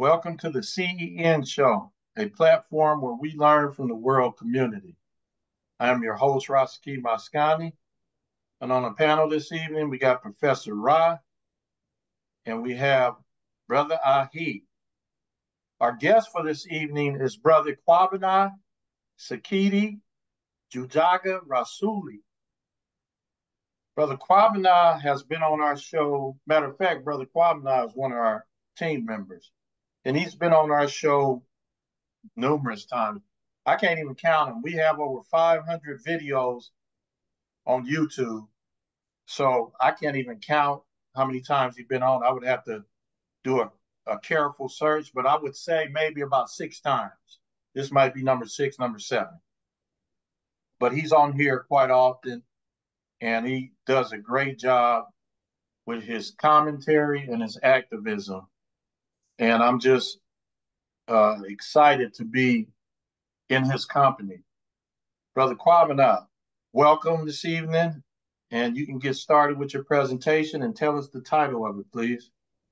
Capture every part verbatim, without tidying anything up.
Welcome to the C E N Show, a platform where we learn from the world community. I am your host, Rasaki Maskani, and on the panel this evening, we got Professor Ra, and we have Brother Ahi. Our guest for this evening is Brother Kwabena Sakiti Jujaga Rasuli. Brother Kwabena has been on our show. Matter of fact, Brother Kwabena is one of our team members, and he's been on our show numerous times. I can't even count them. We have over five hundred videos on YouTube. So I can't even count how many times he's been on. I would have to do a, a careful search, but I would say maybe about six times. This might be number six, number seven. But he's on here quite often, and he does a great job with his commentary and his activism. And I'm just uh, excited to be in his company. Brother Kwabena, welcome this evening, and you can get started with your presentation and tell us the title of it, please.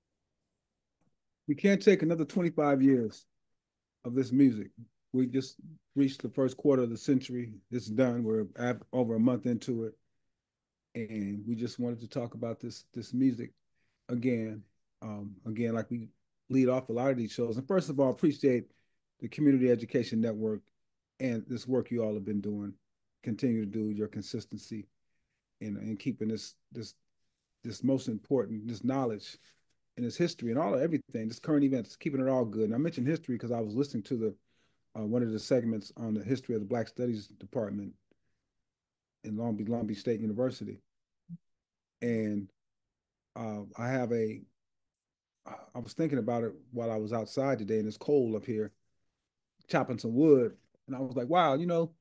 We can't take another twenty-five years of this music. We just reached the first quarter of the century. It's done. We're over a month into it, and we just wanted to talk about this this music again. Um, again, like we lead off a lot of these shows. And first of all, appreciate the Community Education Network and this work you all have been doing. Continue to do your consistency in, in keeping this this this most important, this knowledge and this history and all of everything, this current events, keeping it all good. And I mentioned history because I was listening to the uh, one of the segments on the history of the Black Studies Department in Long Beach, Long Beach State University. And uh, I have a, I was thinking about it while I was outside today and it's cold up here, chopping some wood. And I was like, wow, you know,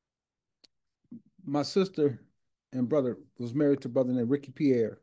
my sister and brother was married to a brother named Ricky Pierre.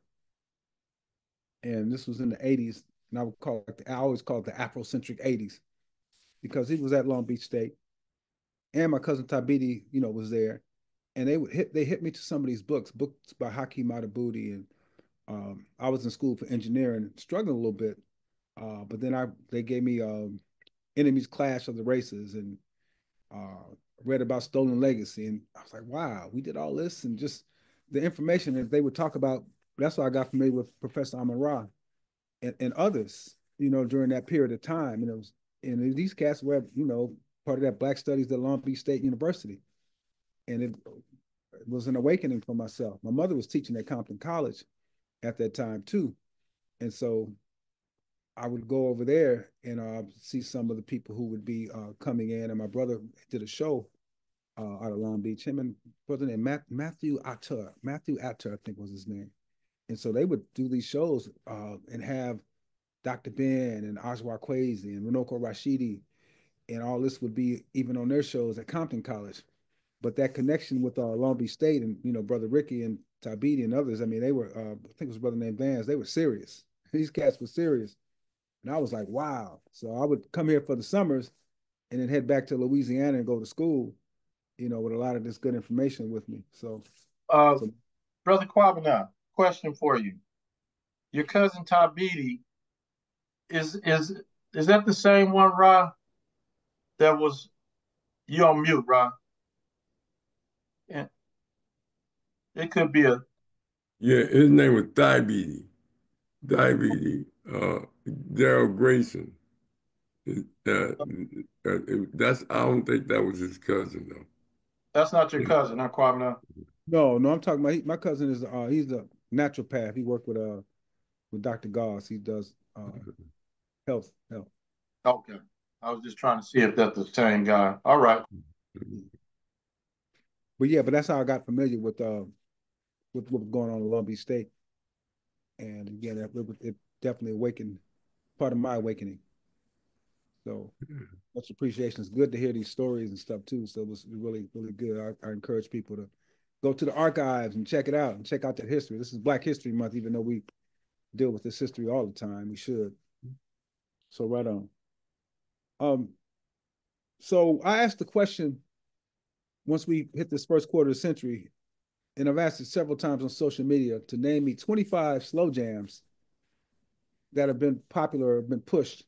And this was in the eighties. And I would call it, I always call it the Afrocentric eighties because he was at Long Beach State. And my cousin Tabiti, you know, was there. And they would hit, they hit me to some of these books, books by Hakeem Madhubuti. And um, I was in school for engineering, struggling a little bit. Uh, but then I, they gave me um, Enemies Clash of the Races and uh, read about Stolen Legacy. And I was like, wow, we did all this. And just the information that they would talk about, that's why I got familiar with Professor Amun Ra and, and others, you know, during that period of time. And it was, and these cats were, you know, part of that Black Studies at Long Beach State University. And it, it was an awakening for myself. My mother was teaching at Compton College at that time too. And so I would go over there and uh, see some of the people who would be uh, coming in. And my brother did a show uh, out of Long Beach. Him and brother named Matt, Matthew Atter, Matthew Atter, I think was his name. And so they would do these shows uh, and have Doctor Ben and Ajwa Kwesi and Runoko Rashidi and all this would be even on their shows at Compton College. But that connection with uh, Long Beach State and, you know, Brother Ricky and Tabiti and others, I mean, they were, uh, I think it was a brother named Vance, they were serious. These cats were serious. And I was like, wow. So I would come here for the summers and then head back to Louisiana and go to school, you know, with a lot of this good information with me. So, uh, so Brother Kwabena, question for you. Your cousin Tabiti, is is is that the same one, Ra, that was you on mute, Ra? And it could be a Yeah, his name was Diabetes. Diabetes. Uh, Daryl Grayson. Uh, uh, that's I don't think that was his cousin though. that's not your cousin, huh, Kwabena? no, no, I'm talking about, he, my cousin is, uh, he's a naturopath. He worked with, uh, with Doctor Goss. He does uh, health, health. Okay. I was just trying to see if that's the same guy. All right. But yeah, but that's how I got familiar with uh with what was going on in Long Beach State. And again, it, it definitely awakened part of my awakening. So much appreciation. It's good to hear these stories and stuff too. So it was really, really good. I, I encourage people to go to the archives and check it out and check out that history. This is Black History Month, even though we deal with this history all the time. We should. So right on. Um, so I asked the question once we hit this first quarter of the century, and I've asked it several times on social media to name me twenty-five slow jams that have been popular or been pushed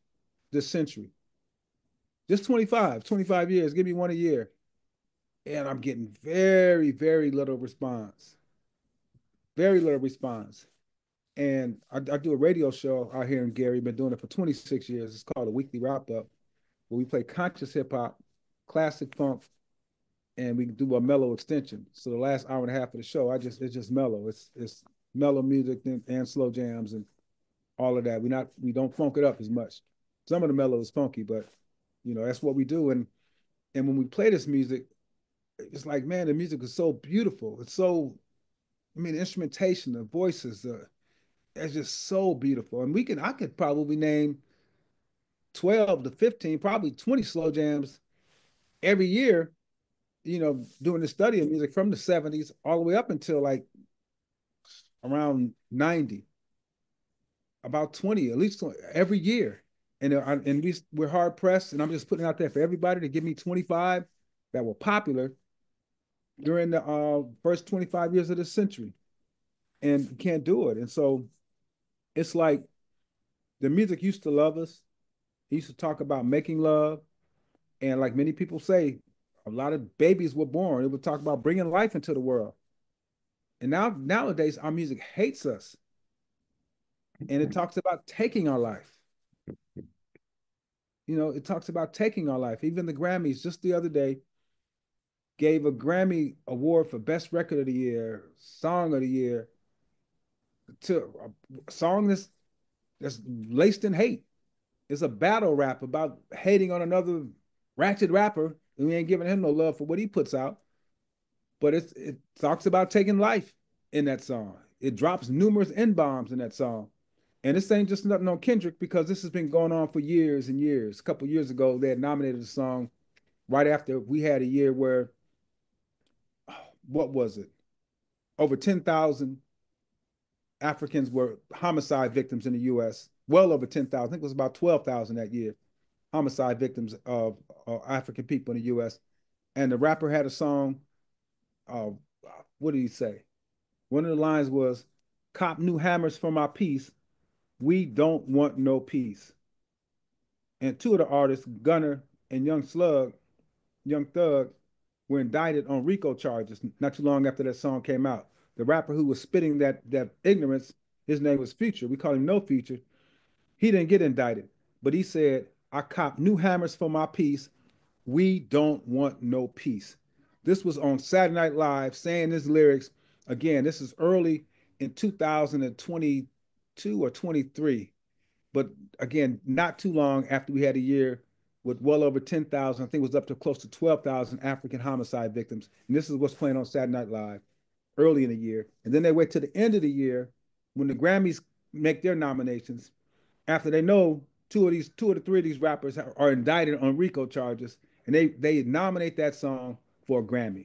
this century. Just twenty-five, twenty-five years. Give me one a year. And I'm getting very, very little response. Very little response. And I, I do a radio show out here in Gary. Been doing it for twenty-six years. It's called a Weekly Wrap Up, where we play conscious hip hop, classic funk, and we do a mellow extension. So the last hour and a half of the show, I just it's just mellow. It's it's mellow music and, and slow jams and all of that. We not we don't funk it up as much. Some of the mellow is funky, but you know that's what we do. And and when we play this music, it's like, man, the music is so beautiful. It's so, I mean, the instrumentation, the voices, the it's just so beautiful. And we can I could probably name twelve to fifteen, probably twenty slow jams every year, you know, doing the study of music from the seventies all the way up until like around ninety. About twenty, at least twenty, every year. And, uh, and we, we're hard pressed, and I'm just putting out there for everybody to give me twenty-five that were popular during the uh, first twenty-five years of this century. And you can't do it. And so it's like the music used to love us. He used to talk about making love. And like many people say, a lot of babies were born. It would talk about bringing life into the world. And now nowadays, our music hates us. And it talks about taking our life. You know, it talks about taking our life. Even the Grammys just the other day gave a Grammy award for Best Record of the Year, Song of the Year, to a song that's, that's laced in hate. It's a battle rap about hating on another ratchet rapper. And we ain't giving him no love for what he puts out. But it's, it talks about taking life in that song. It drops numerous N-bombs in that song. And this ain't just nothing on Kendrick, because this has been going on for years and years. A couple of years ago, they had nominated a song right after we had a year where, what was it? Over ten thousand Africans were homicide victims in the U S. Well over ten thousand. I think it was about twelve thousand that year. Homicide victims of, of African people in the U S. And the rapper had a song. Uh, what did he say? One of the lines was, "Cop new hammers for my peace. We don't want no peace." And two of the artists, Gunner and Young Slug, Young Thug, were indicted on RICO charges not too long after that song came out. The rapper who was spitting that that ignorance, his name was Future. We call him No Future. He didn't get indicted, but he said, "I cop new hammers for my peace. We don't want no peace." This was on Saturday Night Live saying his lyrics. Again, this is early in two thousand twenty-two or twenty-three. But again, not too long after we had a year with well over ten thousand, I think it was up to close to twelve thousand African homicide victims. And this is what's playing on Saturday Night Live early in the year. And then they wait to the end of the year when the Grammys make their nominations, after they know two of these, two of the three of these rappers are indicted on RICO charges, and they, they nominate that song for a Grammy.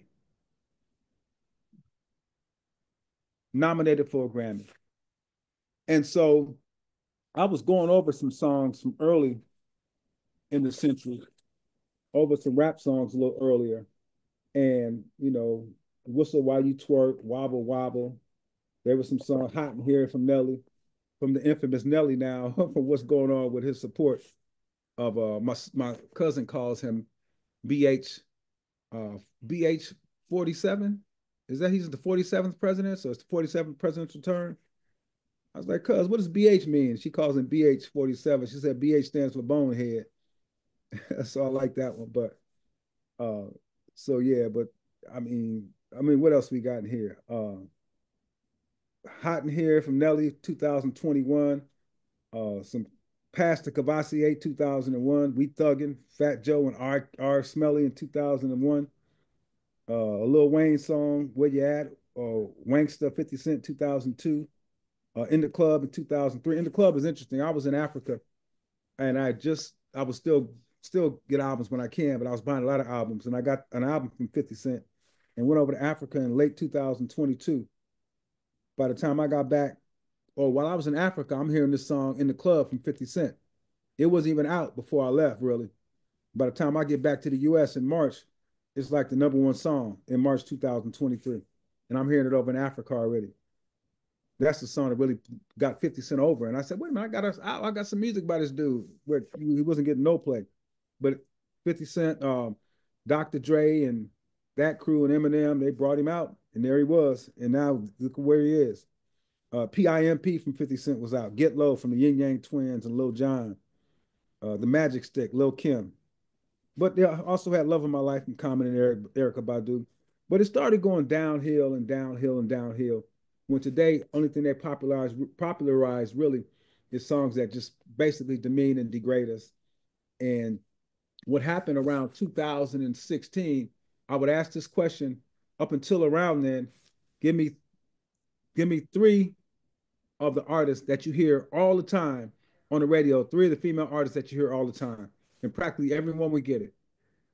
Nominated for a Grammy. And so I was going over some songs from early in the century, over some rap songs a little earlier. And, you know, Whistle While You Twerk, Wobble Wobble. There was some song, Hot in Here from Nelly, from the infamous Nelly now, for what's going on with his support of, uh, my, my cousin calls him B H, uh, B H forty-seven. Is that he's the forty-seventh president? So it's the forty-seventh presidential term. I was like, cuz, what does B H mean? She calls him B H forty-seven. She said B H stands for bonehead. So I like that one. But uh, so yeah, but I mean, I mean, what else we got in here? Uh, Hot in Here from Nelly, two thousand twenty-one. Uh, some Pastor Cavassier, two thousand one. We Thuggin', Fat Joe and R. R. Smelly in two thousand one. Uh, a Lil Wayne song, Where You At? Uh, Wanksta, fifty Cent, two thousand two. Uh, In the Club in two thousand three. In the Club is interesting. I was in Africa, and I just, I was still, still get albums when I can, but I was buying a lot of albums, and I got an album from fifty Cent and went over to Africa in late two thousand twenty-two. By the time I got back, or while I was in Africa, I'm hearing this song In the Club from fifty Cent. It wasn't even out before I left, really. By the time I get back to the U S in March, it's like the number one song in March two thousand twenty-three. And I'm hearing it over in Africa already. That's the song that really got fifty Cent over. And I said, wait a minute, I got us, I, I got some music by this dude where he wasn't getting no play. But fifty Cent, um, Doctor Dre, and that crew and Eminem, they brought him out, and there he was. And now look where he is. Uh, P I M P from fifty Cent was out. Get Low from the Yin Yang Twins and Lil Jon. Uh, the Magic Stick, Lil Kim. But they also had Love of My Life from Common and Eric, Erykah Badu. But it started going downhill and downhill and downhill. When today, only thing they popularized, popularized really is songs that just basically demean and degrade us. And what happened around two thousand sixteen, I would ask this question up until around then, give me, give me three of the artists that you hear all the time on the radio, three of the female artists that you hear all the time. And practically everyone would get it.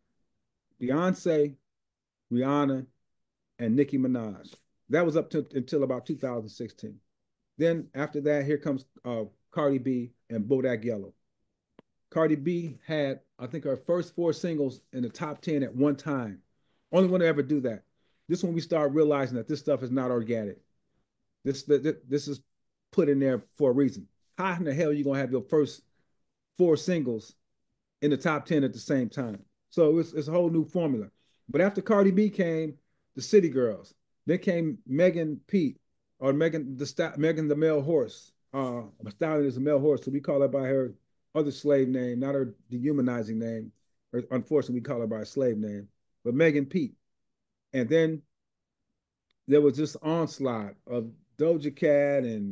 Beyonce, Rihanna, and Nicki Minaj. That was up to until about two thousand sixteen. Then after that, here comes uh, Cardi B and Bodak Yellow. Cardi B had, I think, her first four singles in the top ten at one time. Only one to ever do that. This one we start realizing that this stuff is not organic. This, this, this is put in there for a reason. How in the hell are you gonna have your first four singles in the top ten at the same time? So it's, it's a whole new formula. But after Cardi B came the City Girls, then came Megan Pete, or Megan the Megan the male horse. Uh, a stallion is a male horse, so we call her by her other slave name, not her dehumanizing name. Or unfortunately, we call her by a slave name, but Megan Pete. And then there was this onslaught of Doja Cat and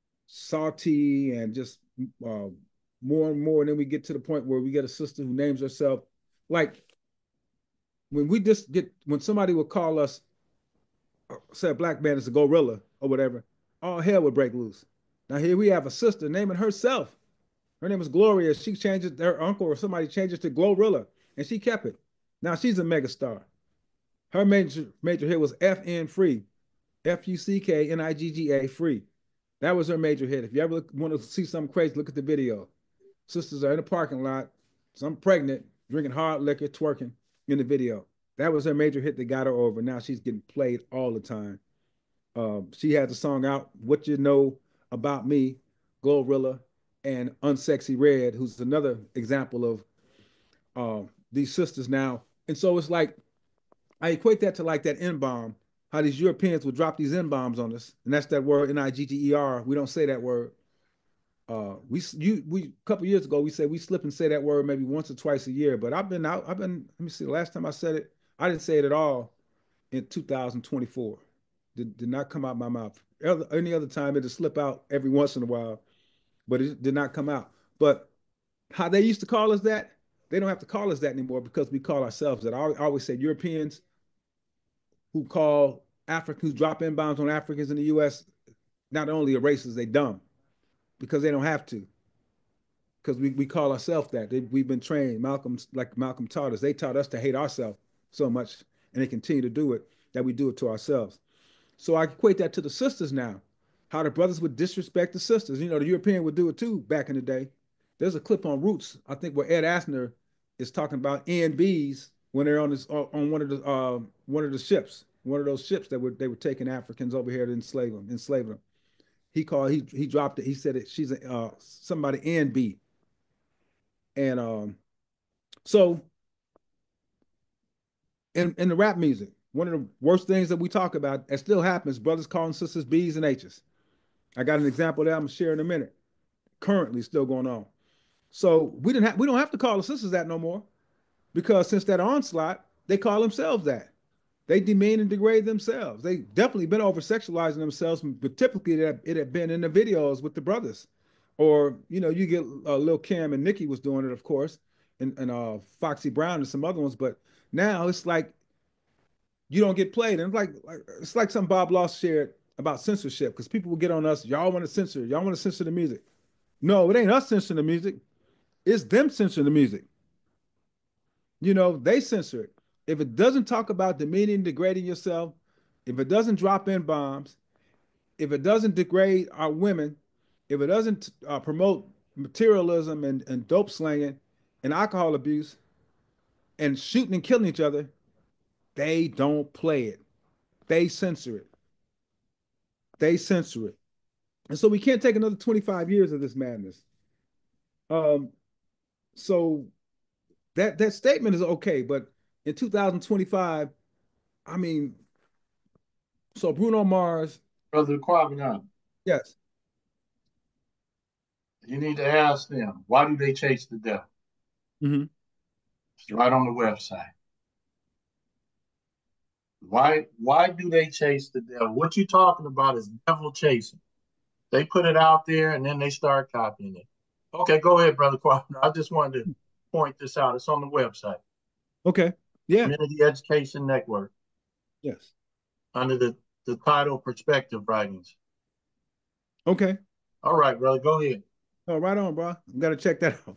Salty and just uh, more and more. And then we get to the point where we get a sister who names herself, like when we just get, when somebody would call us, say a black man is a gorilla or whatever, all hell would break loose. Now here we have a sister naming herself. Her name is Gloria. She changed it, her uncle or somebody changed it to Glorilla, and she kept it. Now she's a megastar. Her major major hit was F N Free, F U C K N I G G A Free. That was her major hit. If you ever look, want to see something crazy, look at the video. Sisters are in the parking lot, some pregnant, drinking hard liquor, twerking in the video. That was her major hit that got her over. Now she's getting played all the time. Um, she had the song out, What You Know About Me, Glorilla, and Unsexy Red, who's another example of uh, these sisters now. And so it's like, I equate that to like that N-bomb, how these Europeans would drop these N-bombs on us. And that's that word, N I G G E R. We don't say that word. Uh, we you we a couple years ago we said we slip and say that word maybe once or twice a year. But I've been out. I've been. Let me see. The last time I said it, I didn't say it at all in two thousand twenty-four. Did did not come out my mouth. Any other time it'd slip out every once in a while, but it did not come out. But how they used to call us that, they don't have to call us that anymore because we call ourselves that. I always say Europeans who call Africans, who drop N-bombs on Africans in the U S, not only are racist, they dumb because they don't have to. Because we, we call ourselves that. They, we've been trained. Malcolm, like Malcolm taught us, they taught us to hate ourselves so much, and they continue to do it, that we do it to ourselves. So I equate that to the sisters now, how the brothers would disrespect the sisters. You know, the European would do it too back in the day. There's a clip on Roots, I think, where Ed Asner is talking about N Bs when they're on this on one of the uh, one of the ships, one of those ships that were they were taking Africans over here to enslave them, enslave them. He called, he he dropped it. He said it, she's a, uh, somebody N B. And um, so in, in the rap music, one of the worst things that we talk about, that still happens, brothers calling sisters B's and H's. I got an example that I'm gonna share in a minute. Currently still going on. So we didn't have we don't have to call the sisters that no more, because since that onslaught, they call themselves that. They demean and degrade themselves. They definitely been over sexualizing themselves, but typically it had, it had been in the videos with the brothers. Or, you know, you get uh, Lil Kim and Nicki was doing it, of course, and, and uh, Foxy Brown and some other ones. But now it's like you don't get played. And it's like, it's like some Bob Ross shared about censorship, because people will get on us, y'all want to censor, y'all want to censor the music. No, it ain't us censoring the music. It's them censoring the music. You know, they censor it. If it doesn't talk about demeaning, degrading yourself, if it doesn't drop in bombs, if it doesn't degrade our women, if it doesn't uh, promote materialism and, and dope slanging and alcohol abuse and shooting and killing each other, they don't play it. They censor it. They censor it. And so we can't take another twenty-five years of this madness. Um, so that that statement is okay, but in two thousand twenty-five, I mean, so Bruno Mars, Brother Quavinon, yes. you need to ask them, why do they chase the devil? Mm-hmm. It's right on the website. Why why do they chase the devil? What you talking about is devil chasing. They put it out there and then they start copying it. Okay, go ahead, Brother Quavinon. I just wanted to point this out. It's on the website. Okay. Yeah. Community Education Network, Yes. under the, the title Perspective Writings. Okay. All right, brother, go ahead. Oh, right on, bro. You gotta check that out.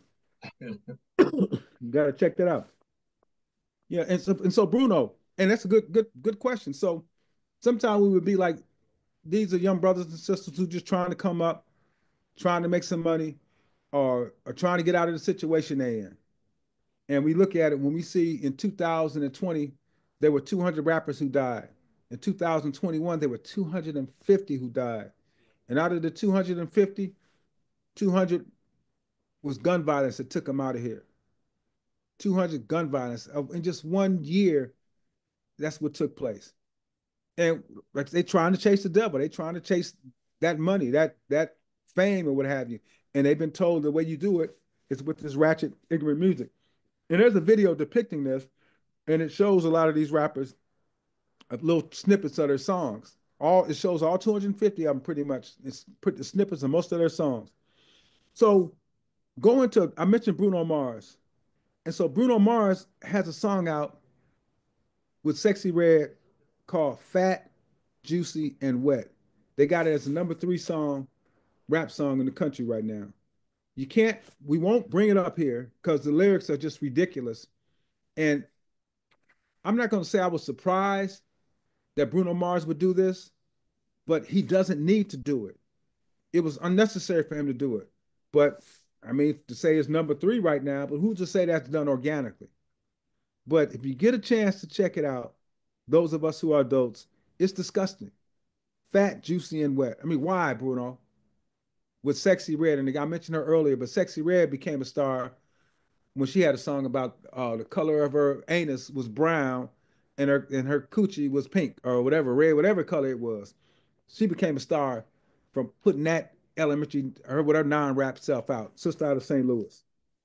You gotta check that out. Yeah, and so and so Bruno, and that's a good, good, good question. So sometimes we would be like, these are young brothers and sisters who just trying to come up, trying to make some money, or or trying to get out of the situation they're in. And we look at it when we see in two thousand twenty, there were two hundred rappers who died. In two thousand twenty-one, there were two hundred fifty who died. And out of the two hundred fifty, two hundred was gun violence that took them out of here. two hundred gun violence in just one year. That's what took place. And like they trying to chase the devil. They trying to chase that money, that that fame or what have you. And they've been told the way you do it is with this ratchet, ignorant music. And there's a video depicting this, and it shows a lot of these rappers, uh, little snippets of their songs. All it shows all two hundred fifty of them pretty much. It's put the snippets of most of their songs. So going to, I mentioned Bruno Mars. And so Bruno Mars has a song out with Sexy Red called Fat, Juicy, and Wet. They got it as the number three song, rap song in the country right now. You can't, we won't bring it up here because the lyrics are just ridiculous. And I'm not going to say I was surprised that Bruno Mars would do this, but he doesn't need to do it. It was unnecessary for him to do it. But I mean, to say it's number three right now, but who's to say that's done organically? But if you get a chance to check it out, those of us who are adults, it's disgusting. Fat, juicy, and wet. I mean, why, Bruno? With Sexy Red, and I mentioned her earlier, but Sexy Red became a star when she had a song about uh, the color of her anus was brown and her and her coochie was pink or whatever, red, whatever color it was. She became a star from putting that elementary, her with her non-rap self out, sister out of Saint Louis.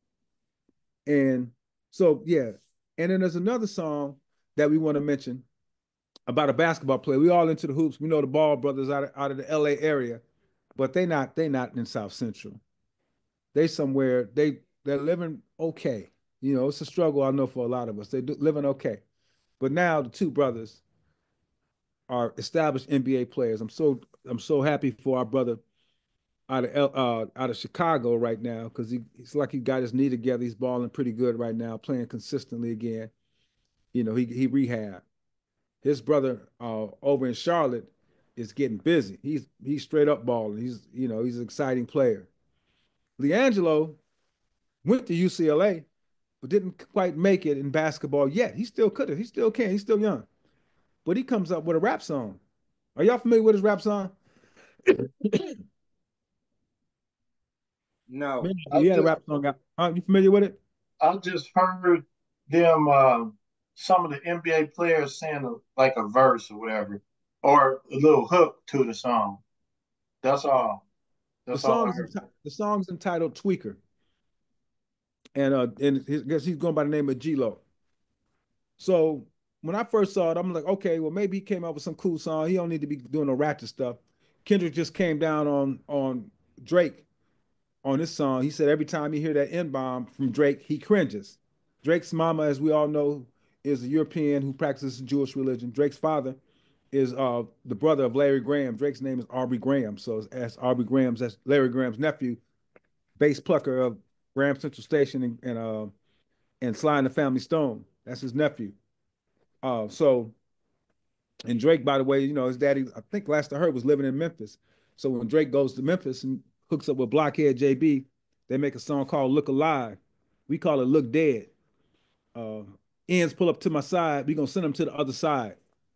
And so, yeah. And then there's another song that we want to mention about a basketball player. We all into the hoops. We know the Ball brothers out of, out of the L A area, but they not they not in South Central. They somewhere they they're living okay. You know, it's a struggle I know for a lot of us. They do living okay, but now the two brothers are established N B A players. I'm so I'm so happy for our brother out of uh, out of Chicago right now because he it's like he got his knee together. He's balling pretty good right now, playing consistently again. You know, he he rehab. His brother uh, over in Charlotte is getting busy. He's he's straight up balling. He's you know he's an exciting player. LiAngelo went to U C L A, but didn't quite make it in basketball yet. He still could have. He still can. He's still young. But he comes up with a rap song. Are y'all familiar with his rap song? No. He had a rap song out. Are you familiar with it? I just heard them, uh, some of the N B A players saying a, like a verse or whatever, or a little hook to the song. That's all. The That's all song I is heard. enti- the song's entitled "Tweaker," and uh, and his, I guess he's going by the name of G-Lo. So when I first saw it, I'm like, okay, well maybe he came up with some cool song. He don't need to be doing no ratchet stuff. Kendrick just came down on on Drake on this song. He said every time he hear that N bomb from Drake, he cringes. Drake's mama, as we all know, is a European who practices Jewish religion. Drake's father is uh the brother of Larry Graham. Drake's name is Aubrey Graham. So as Aubrey Graham's, that's Larry Graham's nephew, bass plucker of Graham Central Station and and uh and Sly and the Family Stone. That's his nephew. Uh so and Drake, by the way, you know, his daddy, I think last I heard, was living in Memphis. So when Drake goes to Memphis and hooks up with Blockhead J B, they make a song called Look Alive. We call it Look Dead. Uh, ends pull up to my side. We gonna send them to the other side.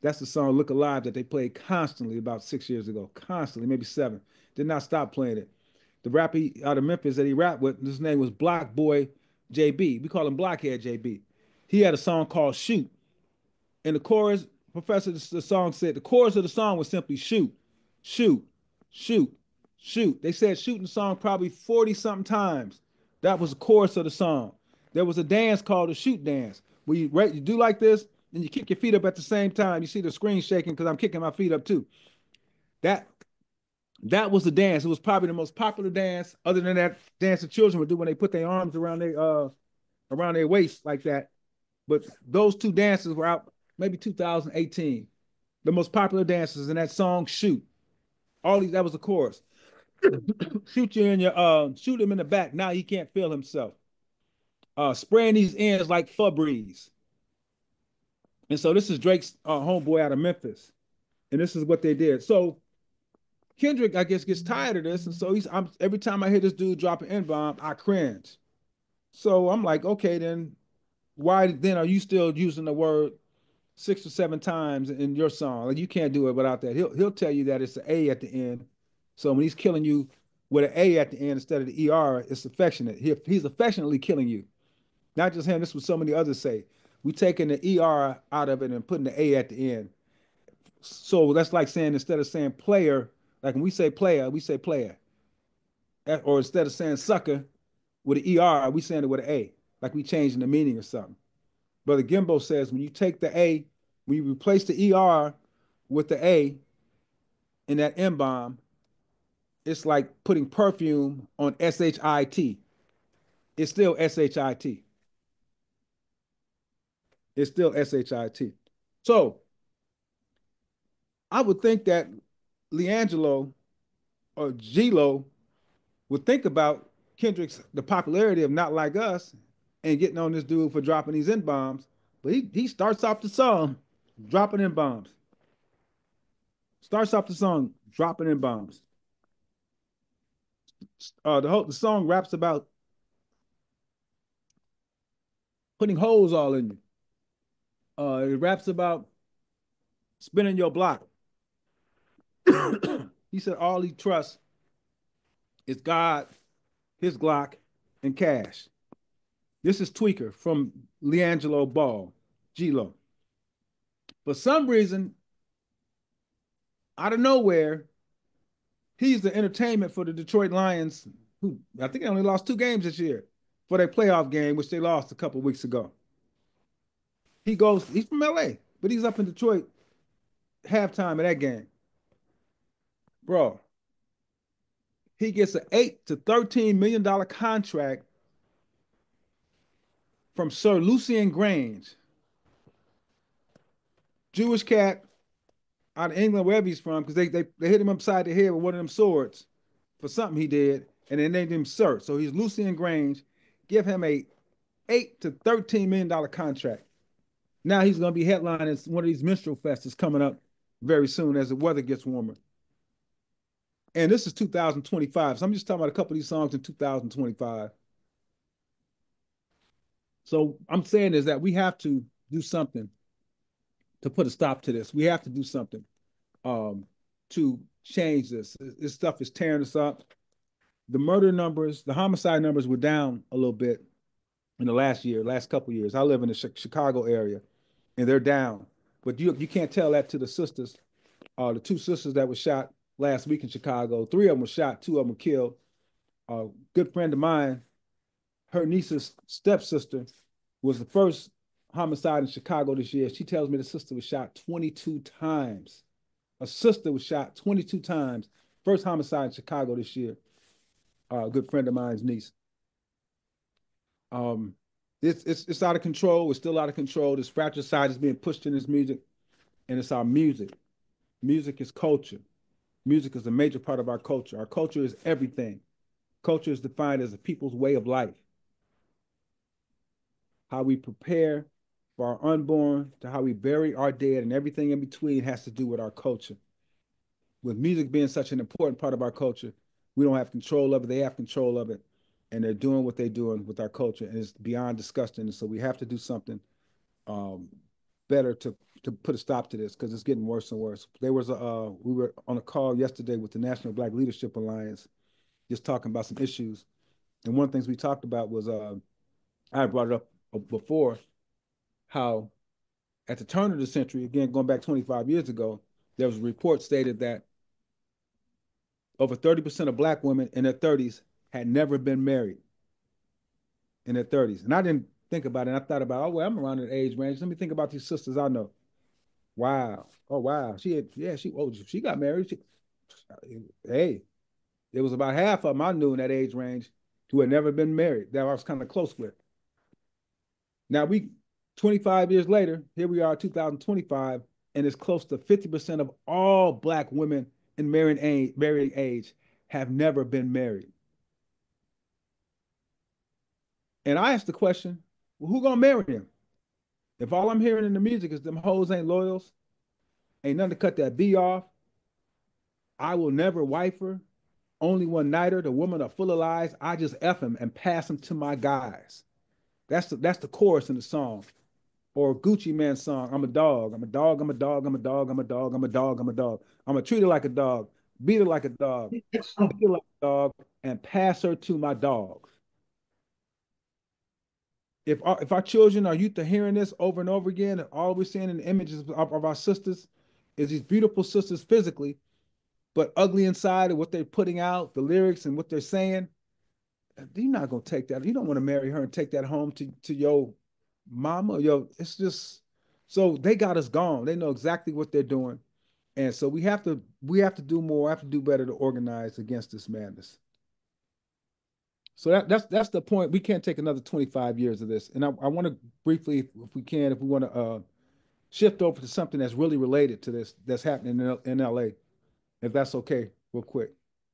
That's the song Look Alive that they played constantly about six years ago. Constantly, maybe seven. Did not stop playing it. The rapper out of Memphis that he rapped with, his name was Block Boy J B. We call him Blockhead J B. He had a song called Shoot. And the chorus, Professor, the song said, the chorus of the song was simply shoot, shoot, shoot, shoot. They said shoot in the song probably forty something times. That was the chorus of the song. There was a dance called the shoot dance, where you, you do like this, and you kick your feet up at the same time. You see the screen shaking because I'm kicking my feet up too. That that was the dance. It was probably the most popular dance, other than that dance the children would do when they put their arms around their uh around their waist like that. But those two dances were out maybe two thousand eighteen. The most popular dances in that song, Shoot. All these, that was the chorus. Shoot you in your uh shoot him in the back. Now he can't feel himself. Uh spraying these ends like Febreze. And so this is Drake's uh, homeboy out of Memphis. And this is what they did. So Kendrick, I guess, gets tired of this. And so he's I'm every time I hear this dude drop an N-bomb, I cringe. So I'm like, okay, then why then are you still using the word six or seven times in your song? Like, you can't do it without that. He'll he'll tell you that it's an A at the end. So when he's killing you with an A at the end instead of the E R, it's affectionate. He, he's affectionately killing you. Not just him, this is what so many others say. We taking the E R out of it and putting the A at the end. So that's like saying, instead of saying player, like when we say player, we say player. Or instead of saying sucker with an E R, we saying it with an A. Like we changing the meaning or something. Brother Gimbo says when you take the A, when you replace the E R with the A in that N-bomb, it's like putting perfume on S H I T. It's still S H I T. It's still S H I T. So I would think that Leangelo or G-Lo would think about Kendrick's, the popularity of Not Like Us, and getting on this dude for dropping these N-bombs. But he, he starts off the song dropping N-bombs. Starts off the song dropping N-bombs. Uh, the whole the song raps about putting holes all in you. Uh, it raps about spinning your block. He said all he trusts is God, his Glock, and cash. This is Tweaker from Leangelo Ball, G-Lo. For some reason, out of nowhere, he's the entertainment for the Detroit Lions, who I think they only lost two games this year, for their playoff game, which they lost a couple weeks ago. He goes, he's from L A, but he's up in Detroit halftime of that game. Bro, he gets an eight to thirteen million dollar contract from Sir Lucian Grange, Jewish cat out of England, wherever he's from, because they, they they hit him upside the head with one of them swords for something he did, and they named him Sir. So he's Lucian Grange. Give him a eight to thirteen million dollar contract. Now he's going to be headlining one of these minstrel fests that's coming up very soon as the weather gets warmer. And this is two thousand twenty-five. So I'm just talking about a couple of these songs in two thousand twenty-five. So I'm saying is that we have to do something to put a stop to this. We have to do something um, to change this. This stuff is tearing us up. The murder numbers, the homicide numbers were down a little bit in the last year, last couple of years. I live in the Chicago area, and they're down. But you you can't tell that to the sisters, uh, the two sisters that were shot last week in Chicago. Three of them were shot, two of them were killed. A good friend of mine, her niece's stepsister, was the first homicide in Chicago this year. She tells me the sister was shot twenty-two times. A sister was shot twenty-two times. First homicide in Chicago this year. Uh, a good friend of mine's niece. Um, it's, it's, it's out of control. It's still out of control. This fratricide is being pushed in this music, and it's our music. Music is culture. Music is a major part of our culture. Our culture is everything. Culture is defined as a people's way of life. How we prepare for our unborn to how we bury our dead, and everything in between has to do with our culture. With music being such an important part of our culture, we don't have control of it. They have control of it, and they're doing what they're doing with our culture, and it's beyond disgusting. And so we have to do something um, better to to put a stop to this because it's getting worse and worse. There was a uh, we were on a call yesterday with the National Black Leadership Alliance, just talking about some issues, and one of the things we talked about was uh, I brought it up before, how at the turn of the century, again going back twenty-five years ago, there was a report stated that over thirty percent of Black women in their thirties had never been married in their thirties. And I didn't think about it. And I thought about, oh, well, I'm around that age range. Let me think about these sisters I know. Wow. Oh, wow. She had, yeah, she, oh, she got married. She, hey, it was about half of them I knew in that age range who had never been married that I was kind of close with. Now, we, twenty-five years later, here we are, two thousand twenty-five, and it's close to fifty percent of all Black women in marrying age, marrying age have never been married. And I asked the question, well, who gonna marry him? If all I'm hearing in the music is them hoes ain't loyals, ain't nothing to cut that B off, I will never wife her, only one nighter, the women are full of lies, I just F him and pass him to my guys. That's the, that's the chorus in the song. Or Gucci Mane's song, I'm a dog, I'm a dog, I'm a dog, I'm a dog, I'm a dog, I'm a dog, I'm a dog. I'm gonna treat her like a dog, beat her like a dog, beat her like a dog, and pass her to my dogs. If our, if our children, our youth are hearing this over and over again, and all we're seeing in the images of, of our sisters is these beautiful sisters physically, but ugly inside of what they're putting out, the lyrics and what they're saying, you're not gonna take that. You don't want to marry her and take that home to, to your mama. Yo, it's just, so they got us gone. They know exactly what they're doing. And so we have to we have to do more, have to do better to organize against this madness. So that, that's that's the point. We can't take another twenty-five years of this. And I, I want to briefly, if, if we can, if we want to uh, shift over to something that's really related to this, that's happening in, in L A, if that's okay, real quick.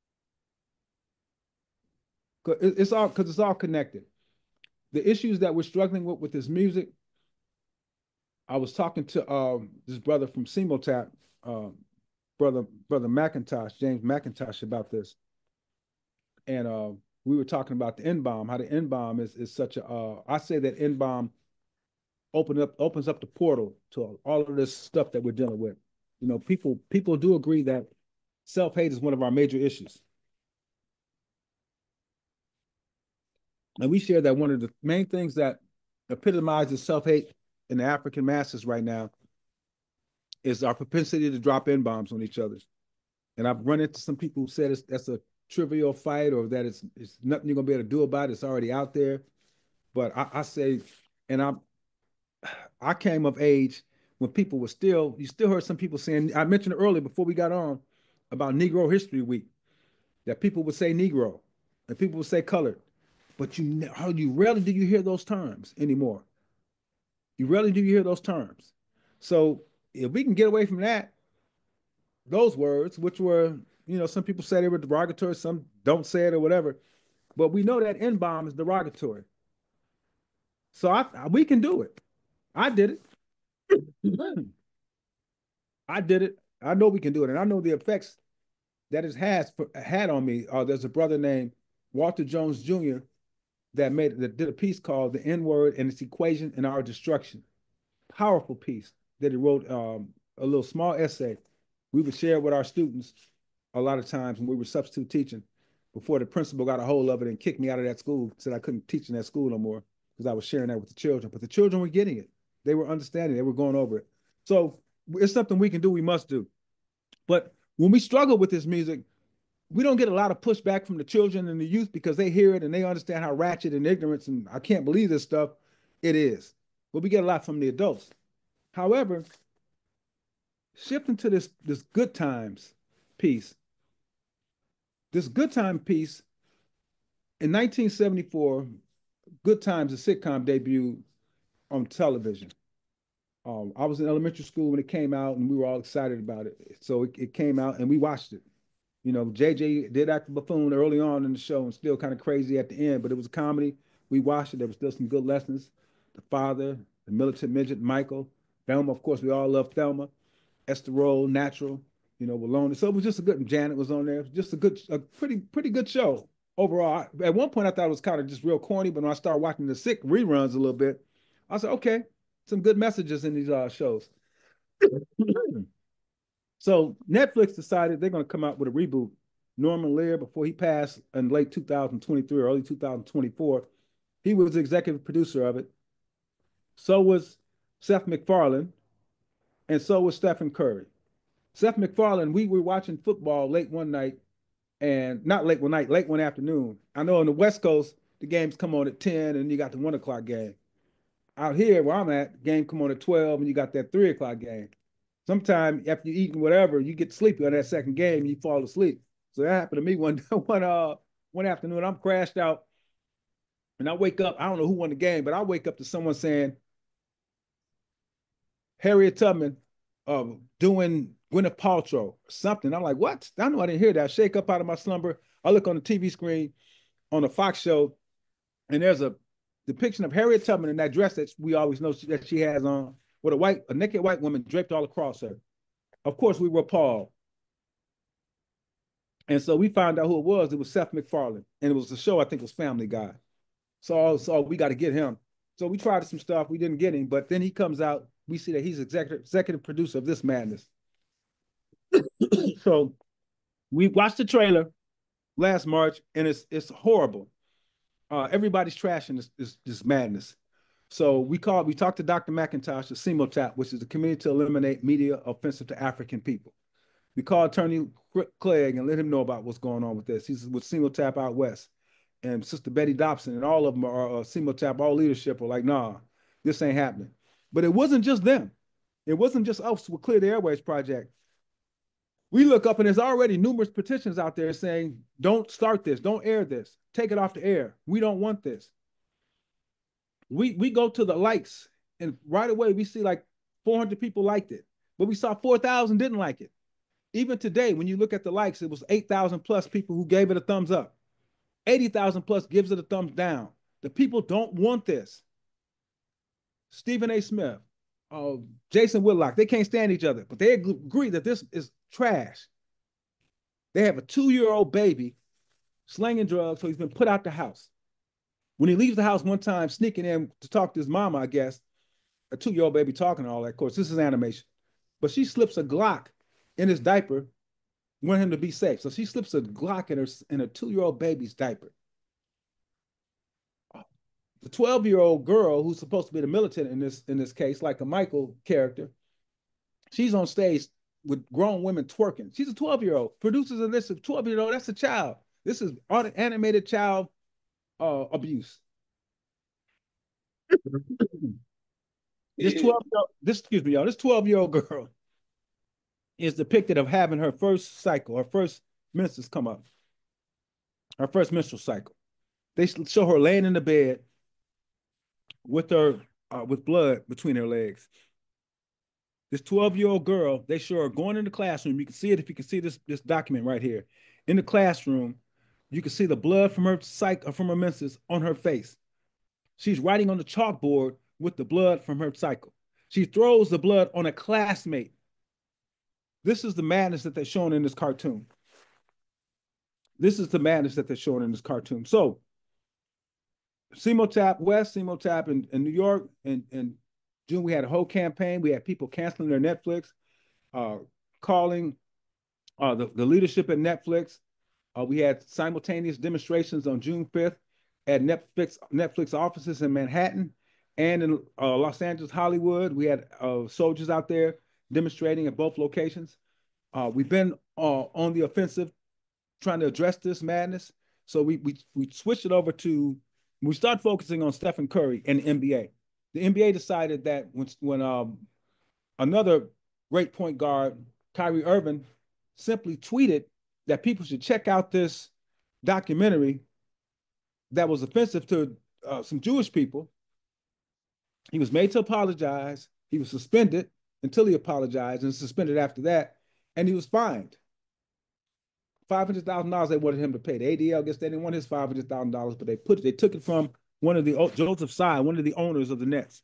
It's all because it's all connected. The issues that we're struggling with with this music. I was talking to um, this brother from Simotap, uh, brother brother McIntosh, James McIntosh, about this, and uh, we were talking about the N-bomb, how the N-bomb is is such a. Uh, I say that N-bomb open up opens up the portal to all of this stuff that we're dealing with. You know, people people do agree that self-hate is one of our major issues. And we share that one of the main things that epitomizes self-hate in the African masses right now is our propensity to drop N-bombs on each other. And I've run into some people who said it's, that's a trivial fight, or that it's, it's nothing you're gonna be able to do about it. It's already out there. But I, I say, and I'm, I came of age when people were still, you still heard some people saying, I mentioned earlier before we got on about Negro History Week, that people would say Negro and people would say colored. But you, how you rarely do you hear those terms anymore. You rarely do you hear those terms. So if we can get away from that, those words, which were, you know, some people say they were derogatory, some don't say it or whatever, but we know that N-bomb is derogatory. So I, I, we can do it. I did it. I did it. I know we can do it. And I know the effects that it has for, had on me. Uh, there's a brother named Walter Jones Junior that made that did a piece called "The N-Word and Its Equation in Our Destruction." Powerful piece that he wrote, um, a little small essay. We would share it with our students a lot of times when we were substitute teaching, before the principal got a hold of it and kicked me out of that school, said I couldn't teach in that school no more because I was sharing that with the children. But the children were getting it. They were understanding. They were going over it. So it's something we can do. We must do. But when we struggle with this music, we don't get a lot of pushback from the children and the youth because they hear it and they understand how ratchet and ignorance and I can't believe this stuff it is. But we get a lot from the adults. However, shifting to this, this good times piece, this good time piece, in nineteen seventy-four, Good Times, a sitcom, debuted on television. Um, I was in elementary school when it came out and we were all excited about it. So it, it came out and we watched it. You know, J J did act the buffoon early on in the show and still kind of crazy at the end, but it was a comedy. We watched it. There was still some good lessons. The father, the militant midget, Michael, Thelma, of course, we all love Thelma. Esther Roll, Natural, you know, Walona. So it was just a good, Janet was on there. Just a good, a pretty, pretty good show overall. At one point, I thought it was kind of just real corny, but when I started watching the sick reruns a little bit, I said, okay, some good messages in these uh, shows. So Netflix decided they're going to come out with a reboot. Norman Lear, before he passed in late two thousand twenty-three or early two thousand twenty-four, he was the executive producer of it. So was Seth MacFarlane, and so was Stephen Curry. Seth MacFarlane, we were watching football late one night, and not late one night, late one afternoon. I know on the West Coast, the games come on at ten and you got the one o'clock game. Out here where I'm at, the game come on at twelve and you got that three o'clock game. Sometimes after you eating whatever, you get sleepy on that second game and you fall asleep. So that happened to me one one uh one afternoon. I'm crashed out and I wake up. I don't know who won the game, but I wake up to someone saying Harriet Tubman uh, doing Gwyneth Paltrow or something. I'm like, what? I know I didn't hear that. I shake up out of my slumber. I look on the T V screen on a Fox show, and there's a depiction of Harriet Tubman in that dress that we always know she, that she has on, with a white, a naked white woman draped all across her. Of course, we were appalled. And so we found out who it was. It was Seth MacFarlane, and it was the show. I think it was Family Guy. So, so we got to get him. So we tried some stuff. We didn't get him, but then he comes out. We see that he's executive executive producer of this madness. So we watched the trailer last March, and it's it's horrible. Uh, everybody's trashing this, this this madness. So we called. We talked to Doctor McIntosh of CEMOTAP, which is the Committee to Eliminate Media Offensive to African People. We called Attorney Clegg and let him know about what's going on with this. He's with CEMOTAP out west, and Sister Betty Dobson and all of them are uh, CEMOTAP. All leadership are like, nah, this ain't happening. But it wasn't just them. It wasn't just us with Clear the Airways Project. We look up and there's already numerous petitions out there saying, don't start this, don't air this, take it off the air. We don't want this. We we go to the likes and right away we see like four hundred people liked it, but we saw four thousand didn't like it. Even today, when you look at the likes, it was eight thousand plus people who gave it a thumbs up. eighty thousand plus gives it a thumbs down. The people don't want this. Stephen A. Smith, uh, Jason Whitlock, they can't stand each other, but they agree that this is trash. They have a two-year-old baby slinging drugs, so he's been put out the house. When he leaves the house one time, sneaking in to talk to his mama, I guess, a two-year-old baby talking and all that. Of course, this is animation. But she slips a Glock in his diaper, want him to be safe. So she slips a Glock in her in a two-year-old baby's diaper. The twelve-year-old girl, who's supposed to be the militant in this in this case, like a Michael character, she's on stage with grown women twerking. She's a twelve-year-old. Producers of this, a twelve-year-old, that's a child. This is animated child uh, abuse. This twelve, this excuse me, y'all. This twelve-year-old girl is depicted of having her first cycle, her first menses come up, her first menstrual cycle. They show her laying in the bed with her uh, with blood between her legs. This twelve-year-old girl, they show her going in the classroom. You can see it if you can see this this document right here. In the classroom, you can see the blood from her cycle from her menses on her face. She's writing on the chalkboard with the blood from her cycle. She throws the blood on a classmate. This is the madness that they're showing in this cartoon. This is the madness that they're showing in this cartoon. So, CEMOTAP West, CEMOTAP in, in New York, and in, in June, we had a whole campaign. We had people canceling their Netflix, uh, calling uh, the, the leadership at Netflix. Uh, we had simultaneous demonstrations on June fifth at Netflix, Netflix offices in Manhattan and in uh, Los Angeles, Hollywood. We had uh, soldiers out there demonstrating at both locations. Uh, we've been uh, on the offensive trying to address this madness. So we, we, we switched it over to, we started focusing on Stephen Curry and the N B A. The N B A decided that when, when um, another great point guard, Kyrie Irving, simply tweeted that people should check out this documentary that was offensive to uh, some Jewish people. He was made to apologize. He was suspended until he apologized and suspended after that, and he was fined. five hundred thousand dollars they wanted him to pay. The A D L, I guess they didn't want his five hundred thousand dollars, but they put it, they took it from one of the, Joseph Tsai, one of the owners of the Nets.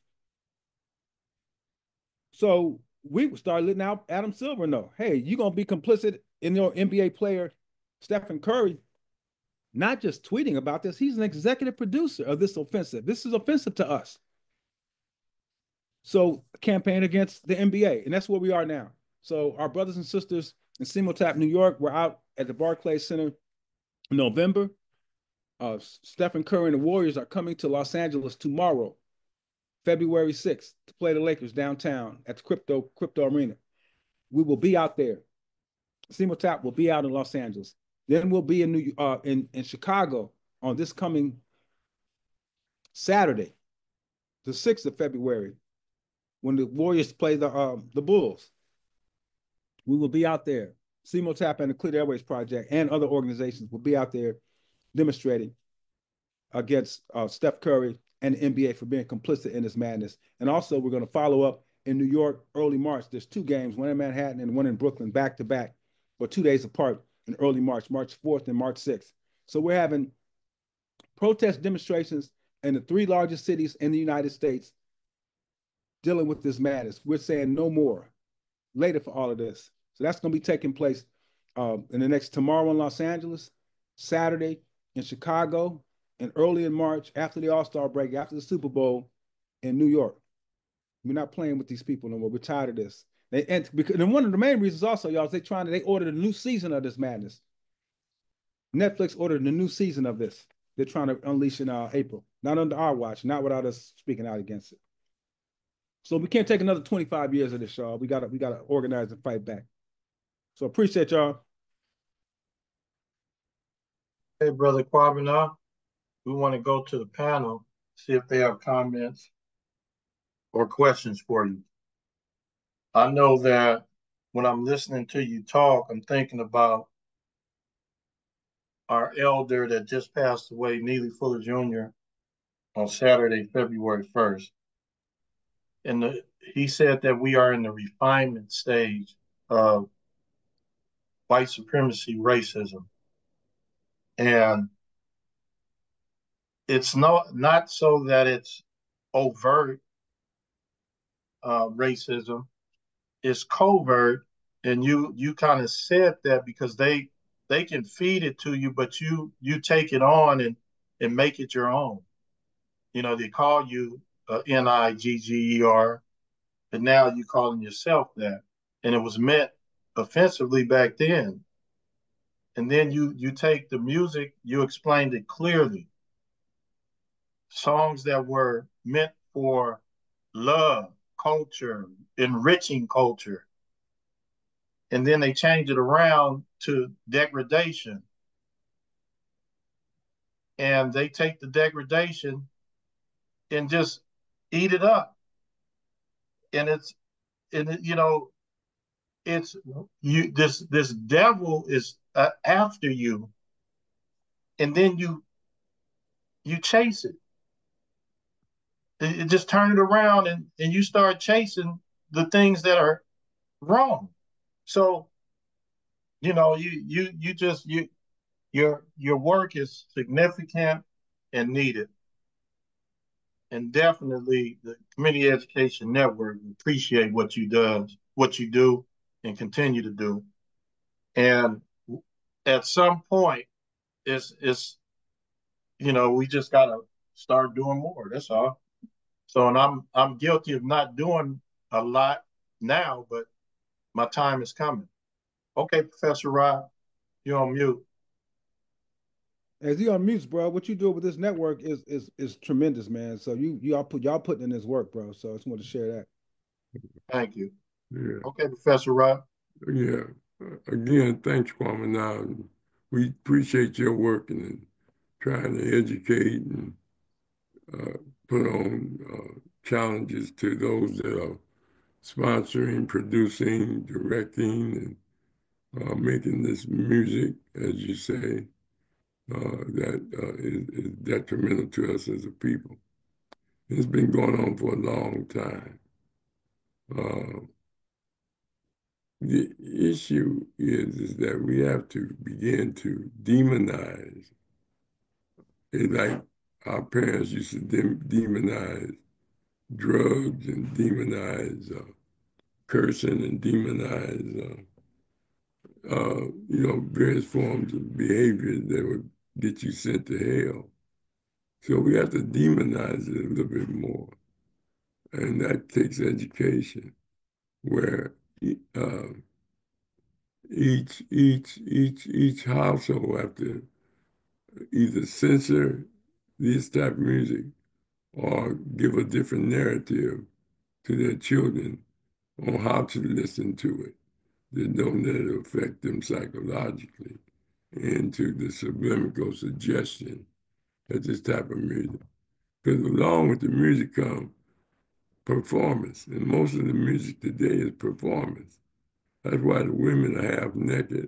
So we started letting out Adam Silver know, hey, you're going to be complicit in your N B A player, Stephen Curry, not just tweeting about this. He's an executive producer of this offensive. This is offensive to us. So campaign against the N B A, and that's where we are now. So our brothers and sisters in Simultap, New York, we're out at the Barclays Center in November. Uh, Stephen Curry and the Warriors are coming to Los Angeles tomorrow, February sixth, to play the Lakers downtown at the Crypto Crypto Arena. We will be out there. Simultap will be out in Los Angeles. Then we'll be in New uh, in in Chicago on this coming Saturday, the sixth of February, when the Warriors play the um, the Bulls. We will be out there. Simultap and the Clear Airways Project and other organizations will be out there demonstrating against uh, Steph Curry and the N B A for being complicit in this madness. And also, we're going to follow up in New York early March. There's two games, one in Manhattan and one in Brooklyn, back to back, or two days apart in early March, March fourth and March sixth. So we're having protest demonstrations in the three largest cities in the United States dealing with this madness. We're saying no more later for all of this. So that's going to be taking place uh, in the next tomorrow in Los Angeles, Saturday in Chicago, and early in March after the All-Star break, after the Super Bowl in New York. We're not playing with these people no more. We're tired of this. They, and, because, and one of the main reasons also, y'all, is they trying to, they ordered a new season of this madness. Netflix ordered a new season of this. They're trying to unleash in uh, April, not under our watch, not without us speaking out against it. So we can't take another twenty-five years of this, y'all. We gotta, we gotta organize and fight back. So appreciate y'all. Hey, Brother Kwabena, we want to go to the panel, see if they have comments or questions for you. I know that when I'm listening to you talk, I'm thinking about our elder that just passed away, Neely Fuller Junior, on Saturday, February first. And the, he said that we are in the refinement stage of white supremacy racism. And it's not, not so that it's overt uh, racism, it's covert. And you you kind of said that because they they can feed it to you, but you you take it on and and make it your own. You know, they call you uh, N I G G E R, but now you're calling yourself that. And it was meant offensively back then. And then you you take the music, you explained it clearly. Songs that were meant for love, culture, enriching culture. And then they change it around to degradation. And they take the degradation and just eat it up. And it's, and it, you know, it's you. This this devil is uh, after you, and then you you chase it. It, it just turn it around, and and you start chasing the things that are wrong. So, you know, you you you just you your your work is significant and needed. And definitely the Community Education Network appreciate what you does, what you do and continue to do. And at some point, it's it's you know, we just gotta start doing more. That's all. So and I'm I'm guilty of not doing a lot now, but my time is coming. Okay, Professor Rod, you're on mute. As you on mute, bro, what you do with this network is is is tremendous, man. So you y'all put y'all putting in this work, bro. So I just want to share that. Thank you. Yeah. Okay, Professor Rod. Yeah. Uh, again, thanks, Kwame. Now, we appreciate your work and trying to educate and uh, put on uh, challenges to those that are sponsoring, producing, directing, and uh, making this music, as you say, uh, that uh, is, is detrimental to us as a people. It's been going on for a long time. Uh, the issue is, is that we have to begin to demonize. It's like our parents used to de demonize drugs and demonize uh, cursing and demonize, uh, uh, you know, various forms of behavior that would get you sent to hell. So we have to demonize it a little bit more. and that takes education, where uh, each each each each household have to either censor this type of music or give a different narrative to their children on how to listen to it. They don't let it affect them psychologically into the subliminal suggestion of this type of music. Because along with the music comes performance, and most of the music today is performance. That's why the women are half naked,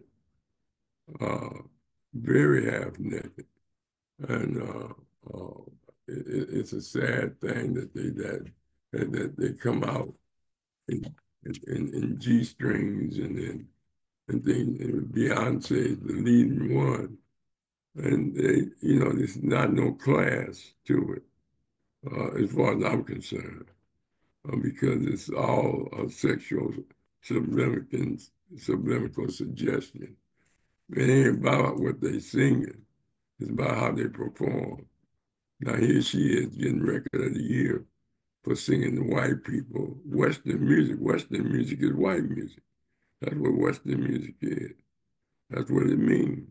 uh, very half naked, and uh, uh, it, it's a sad thing that they that that they come out in, in, in G strings and then and then and Beyonce is the leading one, and they, you know, there's not no class to it, uh, as far as I'm concerned, uh, because it's all a sexual subliminal subliminal suggestion. It ain't about what they singing; it's about how they perform. Now here she is getting record of the year for singing to white people Western music. Western music is white music. That's what Western music is. That's what it means.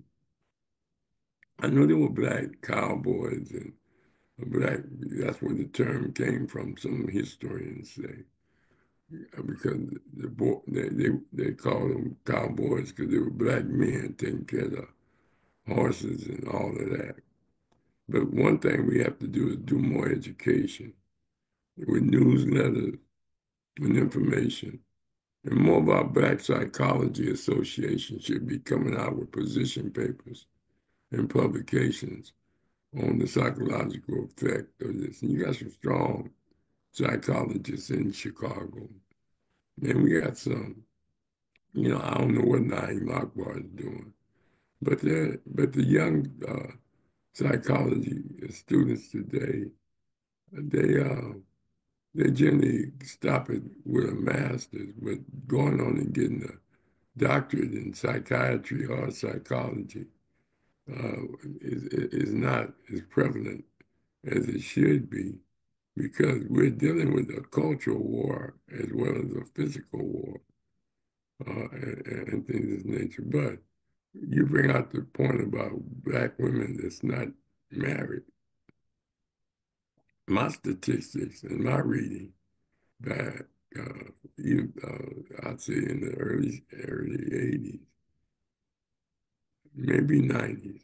I know there were black cowboys and black, that's where the term came from, some historians say. Because the boy, they, they, they called them cowboys because they were black men taking care of horses and all of that. But one thing we have to do is do more education with newsletters and information. And more about Black Psychology Association should be coming out with position papers and publications on the psychological effect of this. And you got some strong psychologists in Chicago. And we got some, you know, I don't know what Naeem Akbar is doing, but the but the young uh, psychology students today, they uh, they generally stop it with a master's, but going on and getting a doctorate in psychiatry or psychology uh, is is not as prevalent as it should be, because we're dealing with a cultural war as well as a physical war uh, and, and things of this nature. But you bring out the point about black women that's not married. My statistics and my reading back, uh, you, uh, I'd say in the early early eighties, maybe nineties,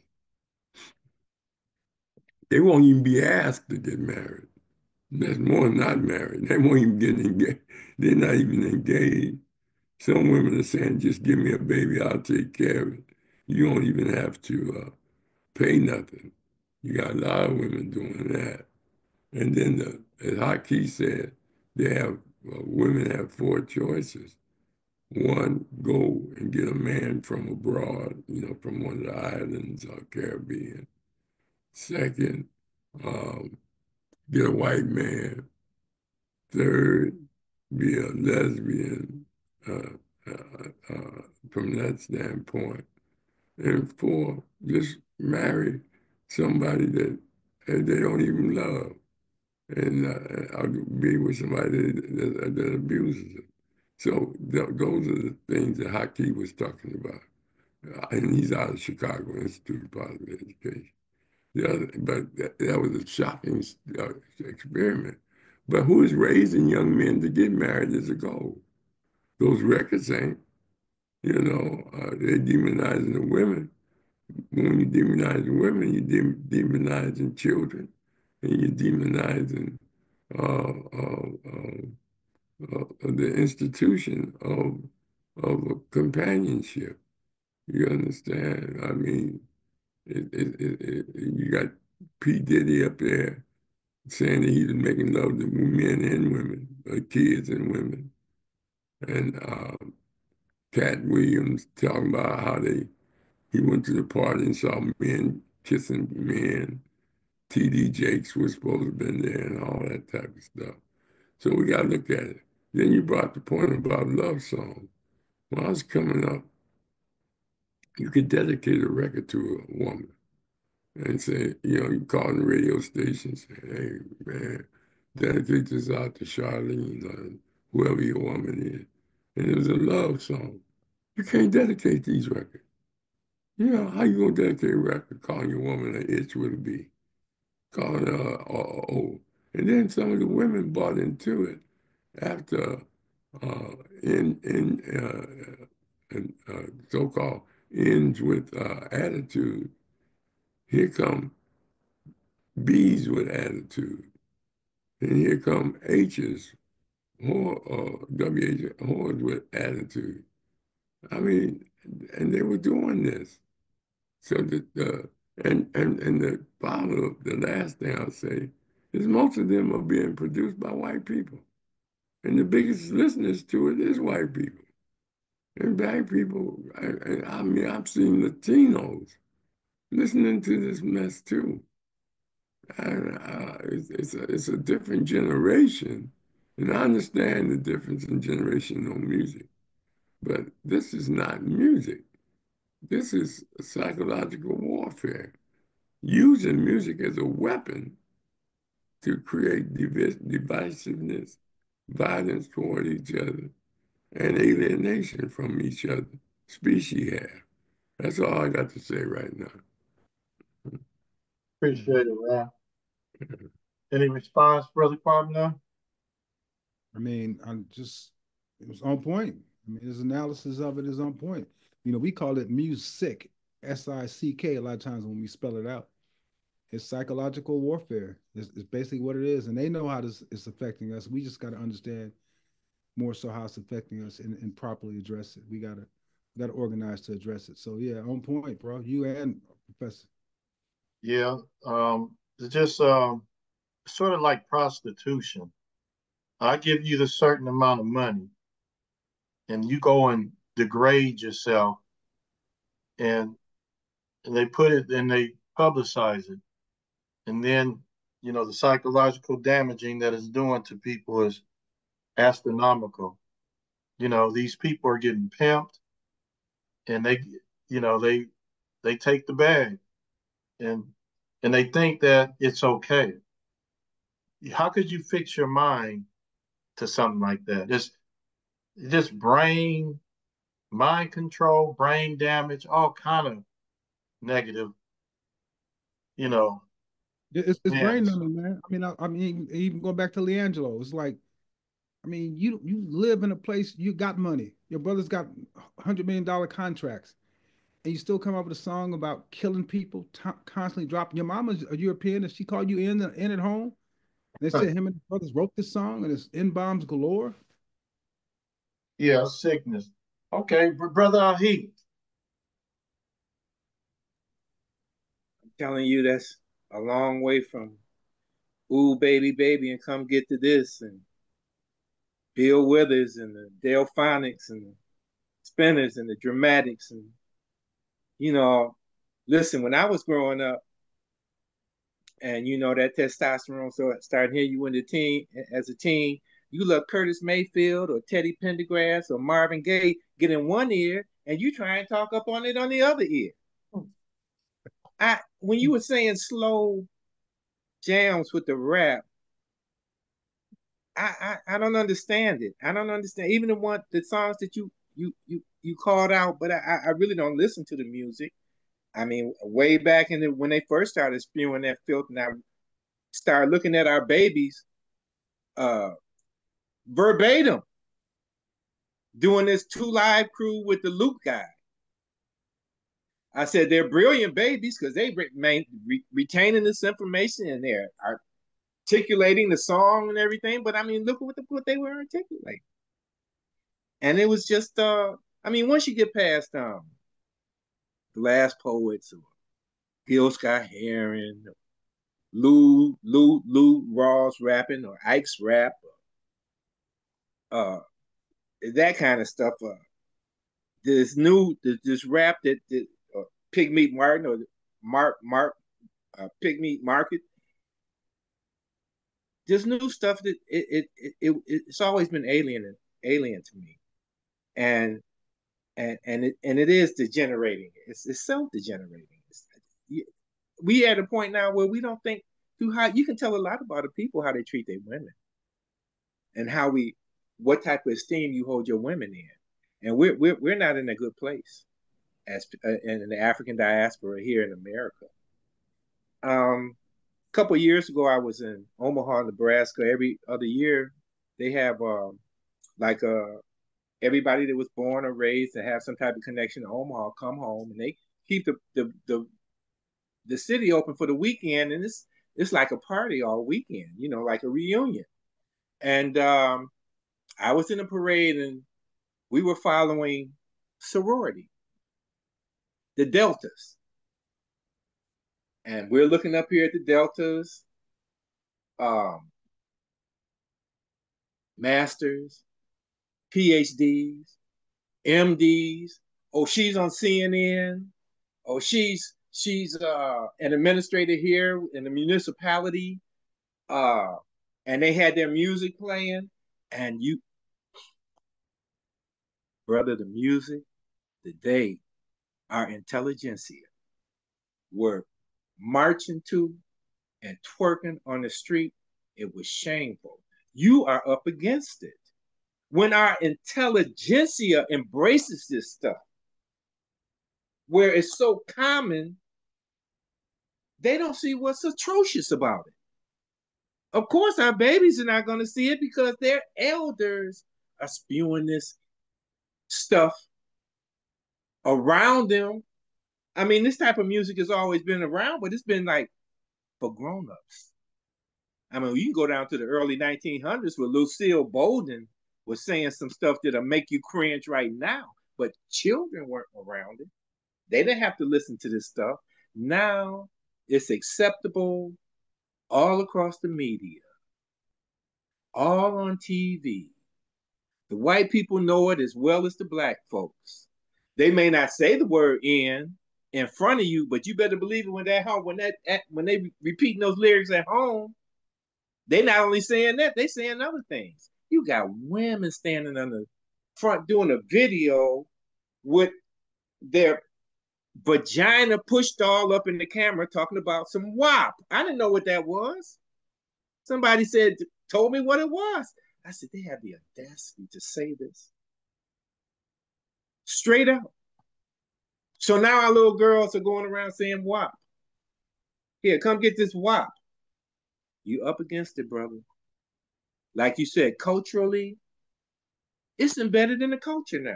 they won't even be asked to get married. There's more not married. They won't even get engaged. They're not even engaged. Some women are saying, just give me a baby, I'll take care of it. You don't even have to uh, pay nothing. You got a lot of women doing that. And then, the, as Haki said, they have uh, women have four choices. One, go and get a man from abroad, you know, from one of the islands or Caribbean. Second, um, get a white man. Third, be a lesbian uh, uh, uh, from that standpoint. And four, just marry somebody that uh, they don't even love. And uh, I'll be with somebody that, that, that abuses them. So th those are the things that Haki was talking about. Uh, and he's out of Chicago Institute of Positive Education. The other, but that, that was a shocking uh, experiment. But who is raising young men to get married is a goal? Those records ain't. You know, uh, they're demonizing the women. When you demonize the women, you're de demonizing children, and you're demonizing uh, uh, uh, uh, the institution of of companionship. You understand? I mean, it, it, it, it, you got P. Diddy up there saying that he was making love to men and women, uh, kids and women. And uh, Cat Williams talking about how they he went to the party and saw men kissing men. T D Jakes was supposed to have been there and all that type of stuff. So we got to look at it. Then you brought the point about love songs. When I was coming up, you could dedicate a record to a woman and say, you know, you call the radio station, say, hey, man, dedicate this out to Charlene or whoever your woman is. And it was a love song. You can't dedicate these records. You know, how you gonna dedicate a record calling your woman an itch with a B? Calling her uh, oh. And then some of the women bought into it after uh, in in uh, uh, uh, so-called ends with uh, attitude. Here come B's with attitude, and here come H's, whore, uh, W H whores with attitude. I mean, and they were doing this. So that the and and and the bottom, the last thing I'll say is most of them are being produced by white people, and the biggest listeners to it is white people. And black people, I, I mean, I've seen Latinos listening to this mess too. And uh, it's, it's, a, it's a different generation. And I understand the difference in generational music, but this is not music. This is psychological warfare, using music as a weapon to create divis divisiveness, violence toward each other, and alienation from each other, species have. That's all I got to say right now. Appreciate it, man. Any response, Brother Kwame? I mean, I'm just, it was on point. I mean, his analysis of it is on point. You know, we call it music, S I C K, a lot of times when we spell it out. It's psychological warfare. It's, it's basically what it is. And they know how this is affecting us. We just got to understand more so how it's affecting us and, and properly address it. We got to we got to organize to address it. So, yeah, on point, bro. You and Professor. Yeah, um, it's just um, sort of like prostitution. I give you the certain amount of money, and you go and degrade yourself, and, and they put it and they publicize it, and then you know the psychological damaging that it's doing to people is astronomical. You know, these people are getting pimped, and they, you know, they they take the bag, and and they think that it's okay. How could you fix your mind to something like that? It's just brain, mind control, brain damage, all kind of negative, you know, It's, it's brain hands. numbing, man. I mean, I, I mean, even going back to Leangelo, it's like, I mean, you you live in a place, you got money. Your brother's got hundred million dollar contracts, and you still come up with a song about killing people, t- constantly dropping. Your mama's a European, and she called you in in at home. They said him and his brothers wrote this song, and it's N bombs galore. Yeah, sickness. Okay, brother Ahi. Telling you that's a long way from ooh baby baby and come get to this and Bill Withers and the Delphonics and the Spinners and the Dramatics and you know, listen, when I was growing up and you know that testosterone so started hitting you in the teen as a teen, you love Curtis Mayfield or Teddy Pendergrass or Marvin Gaye get in one ear and you try and talk up on it on the other ear. I when you were saying slow jams with the rap, I, I I don't understand it. I don't understand even the one the songs that you you you you called out, but I I really don't listen to the music. I mean, way back in the when they first started spewing that filth, and I started looking at our babies, uh, verbatim, doing this two live crew with the Luke guy. I said they're brilliant babies because they remain re- retaining this information and they're articulating the song and everything. But I mean, look at what, the, what they were articulating. And it was just, uh, I mean, once you get past um, the Last Poets or Gil Scott Heron, Lou Lou Lou Rawls rapping or Ike's rap, uh, that kind of stuff. Uh, this new this, this rap that, that uh, Pigmeat Martin or Mark Mark uh, Pigmeat Market. This new stuff that it, it it, it it's always been alien alien to me, and and and it and it is degenerating. It's it's self degenerating. It's, we at a point now where we don't think through how you can tell a lot about the people, how they treat their women, and how we, what type of esteem you hold your women in, and we're we're we're not in a good place as uh, in the African diaspora here in America. Um, a couple of years ago, I was in Omaha, Nebraska. Every other year, they have um, like uh, everybody that was born or raised to have some type of connection to Omaha come home, and they keep the the the, the city open for the weekend, and it's it's like a party all weekend, you know, like a reunion. And um, I was in a parade, and we were following sorority, the Deltas. And we're looking up here at the Deltas, um, masters, P H Ds, M Ds. Oh, she's on C N N. Oh, she's she's uh, an administrator here in the municipality. Uh, and they had their music playing, and you, brother, the music, the day, our intelligentsia were marching to and twerking on the street. It was shameful. You are up against it. When our intelligentsia embraces this stuff, where it's so common, they don't see what's atrocious about it. Of course, our babies are not going to see it because their elders are spewing this stuff around them. I mean, this type of music has always been around, but it's been like for grown-ups. I mean, you can go down to the early nineteen hundreds where Lucille Bolden was saying some stuff that'll make you cringe right now, but children weren't around it. They didn't have to listen to this stuff. Now it's acceptable all across the media, all on T V. The white people know it as well as the black folks. They may not say the word "in" in front of you, but you better believe it when that when that when they repeating those lyrics at home. They not only saying that, they saying other things. You got women standing on the front doing a video with their vagina pushed all up in the camera talking about some W A P. I didn't know what that was. Somebody said, told me what it was. I said, they have the audacity to say this. Straight up. So now our little girls are going around saying W A P. Here, come get this W A P. You up against it, brother. Like you said, culturally, it's embedded in the culture now.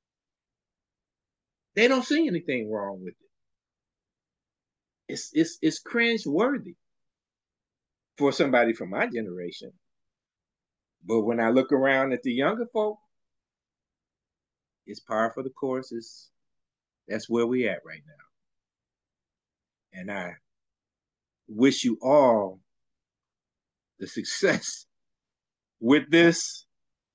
They don't see anything wrong with it. It's it's it's cringe worthy for somebody from my generation. But when I look around at the younger folk, it's par for the course. It's, that's where we at right now. And I wish you all the success with this,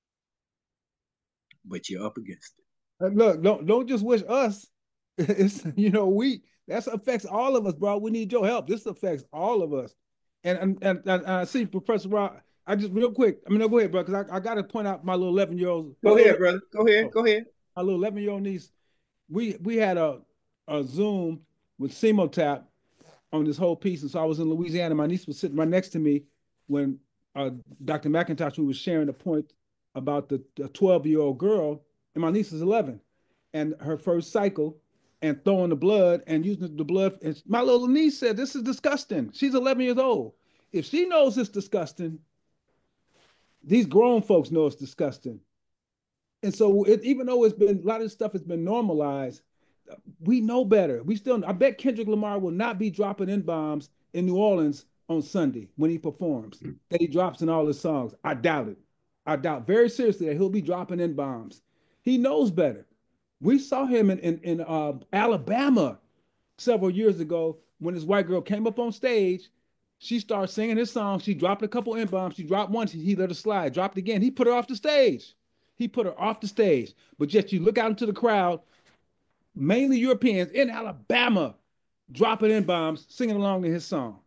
but you're up against it. Uh, Look, don't don't just wish us. It's you know we that affects all of us, bro. We need your help. This affects all of us. And and and, and I see Professor Rob. I just real quick. I mean, no, go ahead, bro, because I, I got to point out my little eleven year old. Go ahead, brother. Go ahead. Oh, go ahead. My little eleven year old niece. We we had a a Zoom with Simotap on this whole piece, and so I was in Louisiana. My niece was sitting right next to me when uh, Doctor McIntosh was sharing a point about the twelve year old girl, and my niece is eleven, and her first cycle, and throwing the blood and using the blood. And my little niece said, "This is disgusting." She's eleven years old. If she knows it's disgusting, these grown folks know it's disgusting. And so, it, even though it's been a lot of this stuff has been normalized, we know better. We still, I bet Kendrick Lamar will not be dropping N bombs in New Orleans on Sunday when he performs. Mm-hmm. That he drops in all his songs. I doubt it. I doubt very seriously that he'll be dropping N bombs. He knows better. We saw him in in, in uh, Alabama several years ago when this white girl came up on stage. She started singing his song. She dropped a couple N bombs. She dropped one. He let her slide. Dropped again. He put her off the stage. He put her off the stage. But yet you look out into the crowd, mainly Europeans in Alabama, dropping N bombs, singing along to his song.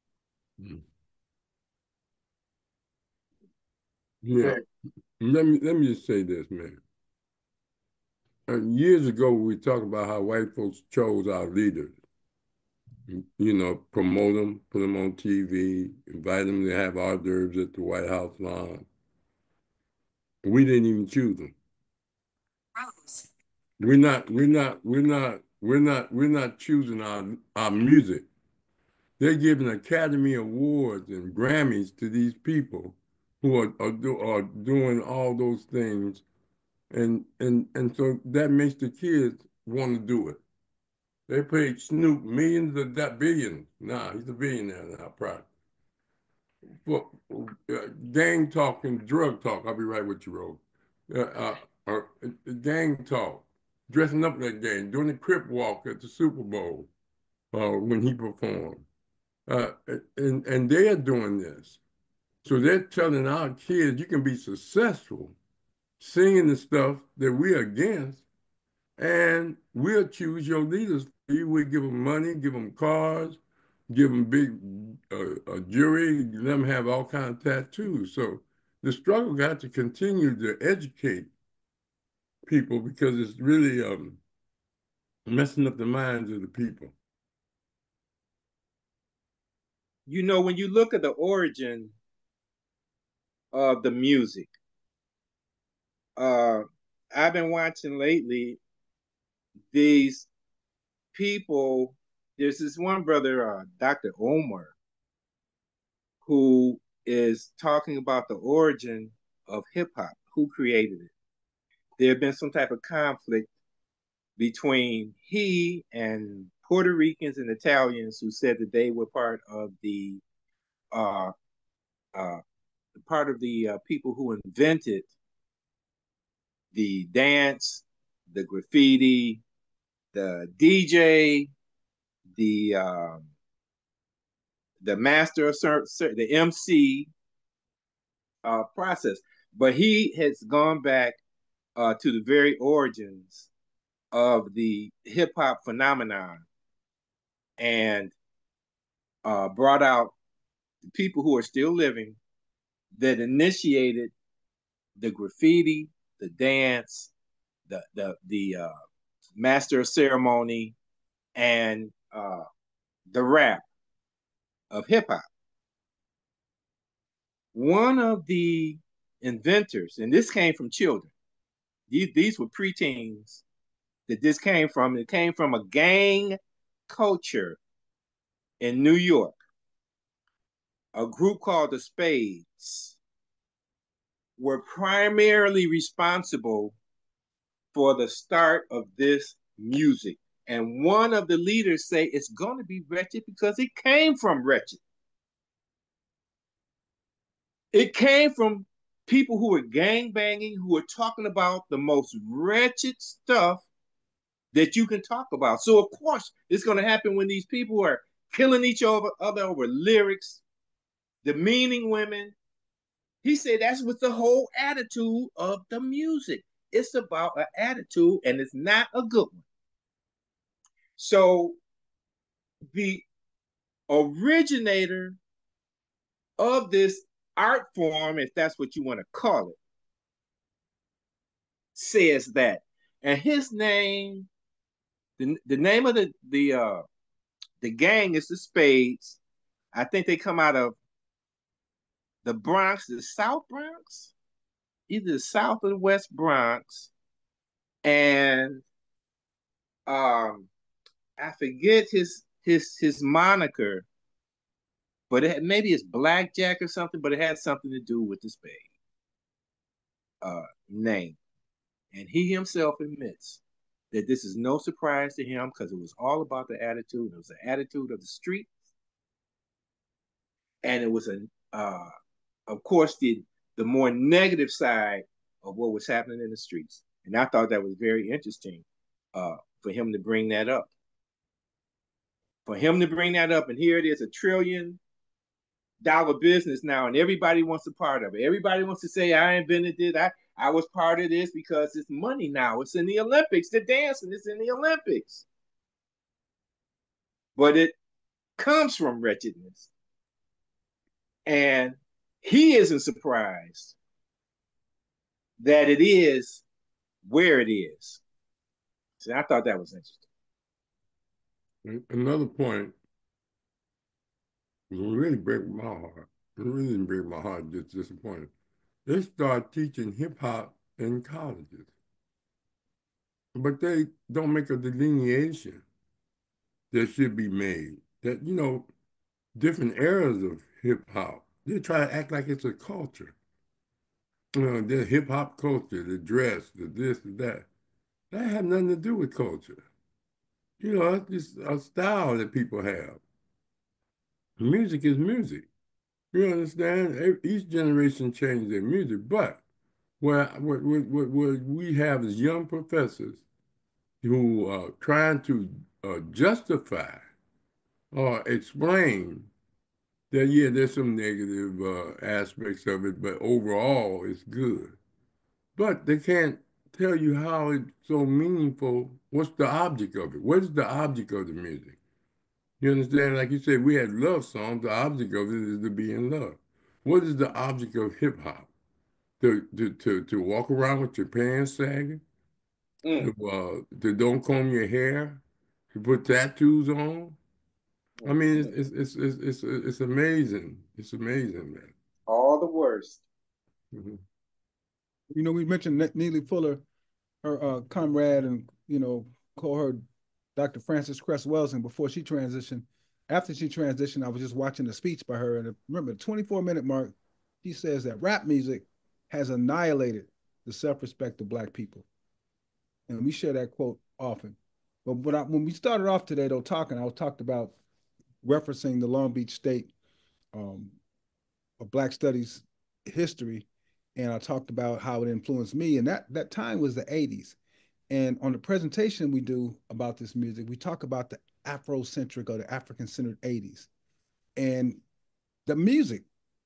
Yeah. Let me let me just say this, man. Uh, years ago, we talked about how white folks chose our leaders. you know, promote them, put them on T V, invite them to have hors d'oeuvres at the White House lawn. We didn't even choose them. We're not, we're not, we're not, we're not, we're not choosing our our music. They're giving Academy Awards and Grammys to these people who are are, do, are doing all those things, and and and so that makes the kids want to do it. They paid Snoop millions of that billions. Nah, he's a billionaire now, probably. For uh, gang talk and drug talk. I'll be right with you, Rose. Uh, uh, uh, gang talk, dressing up that gang, doing the Crip walk at the Super Bowl uh, when he performed. Uh, and, and they're doing this. So they're telling our kids you can be successful singing the stuff that we're against, and we'll choose your leaders. We give them money, give them cars, give them big uh, a jury, let them have all kinds of tattoos. So the struggle got to continue to educate people because it's really um, messing up the minds of the people. You know, when you look at the origin of the music, uh, I've been watching lately these people. There's this one brother, uh, Doctor Omar, who is talking about the origin of hip hop, who created it. There have been some type of conflict between he and Puerto Ricans and Italians who said that they were part of the uh, uh, part of the uh, people who invented the dance, the graffiti, the D J, the um, the master of the M C uh, process. But he has gone back uh, to the very origins of the hip hop phenomenon and uh, brought out the people who are still living that initiated the graffiti, the dance, the the the uh, master of ceremony, and uh, the rap of hip hop. One of the inventors, and this came from children. These, these were preteens that this came from. It came from a gang culture in New York, a group called the Spades, were primarily responsible for the start of this music. And one of the leaders say it's going to be wretched because it came from wretched. It came from people who were gang banging, who were talking about the most wretched stuff that you can talk about. So of course, it's going to happen when these people are killing each other over lyrics, demeaning women. He said that's what the whole attitude of the music. It's about an attitude, and it's not a good one. So the originator of this art form, if that's what you want to call it, says that. And his name, the, the name of the the uh the gang is the Spades. I think they come out of the Bronx, the South Bronx, either the South or the West Bronx. And um I forget his his his moniker, but it, maybe it's Blackjack or something, but it had something to do with the Spade uh, name. And he himself admits that this is no surprise to him because it was all about the attitude. It was the attitude of the street, and it was a, uh, of course, the the more negative side of what was happening in the streets. And I thought that was very interesting uh, for him to bring that up. For him to bring that up, and here it is, a trillion dollar business now, and everybody wants a part of it. Everybody wants to say, I invented it. I, I was part of this because it's money now. It's in the Olympics. The dancing is in the Olympics. But it comes from wretchedness. And he isn't surprised that it is where it is. So I thought that was interesting. Another point It really break my heart. It really didn't break my heart, just disappointed. They start teaching hip hop in colleges, but they don't make a delineation that should be made. That, you know, different eras of hip hop, they try to act like it's a culture. You know, the hip hop culture, the dress, the this, the that. That had nothing to do with culture. You know, it's just a style that people have. Music is music. You understand? E- Each generation changes their music, but what, what, what, what what we have is young professors who are trying to uh, justify or explain that, yeah, there's some negative uh, aspects of it, but overall it's good. But they can't tell you how it's so meaningful. What's the object of it? What is the object of the music? You understand? Like you said, we had love songs. The object of it is to be in love. What is the object of hip hop? To, to, to, to walk around with your pants sagging? Mm, To, uh, to don't comb your hair? To put tattoos on? I mm, mean, mm. it's, it's, it's, it's, it's, it's amazing. It's amazing, man. All the worst. Mhm. You know, we mentioned Ne- Neely Fuller, her uh, comrade, and you know, call her Doctor Frances Cress Welsing before she transitioned. After she transitioned, I was just watching a speech by her, and remember, the twenty-four minute mark, she says that rap music has annihilated the self-respect of Black people, and we share that quote often. But when, I, when we started off today, though, talking, I was talked about referencing the Long Beach State um, of Black Studies history, and I talked about how it influenced me. And that that time was the eighties. And on the presentation we do about this music, we talk about the Afrocentric or the African-centered eighties and the music.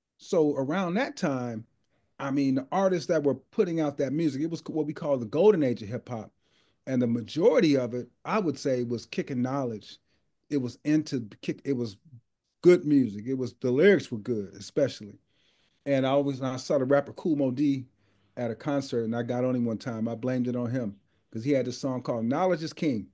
So around that time, I mean, the artists that were putting out that music, it was what we call the golden age of hip hop. And the majority of it, I would say, was kicking knowledge. It was into kick, it was good music. It was the lyrics were good, especially. And I always, when I saw the rapper Kool Moe Dee at a concert, and I got on him one time, I blamed it on him because he had this song called "Knowledge Is King."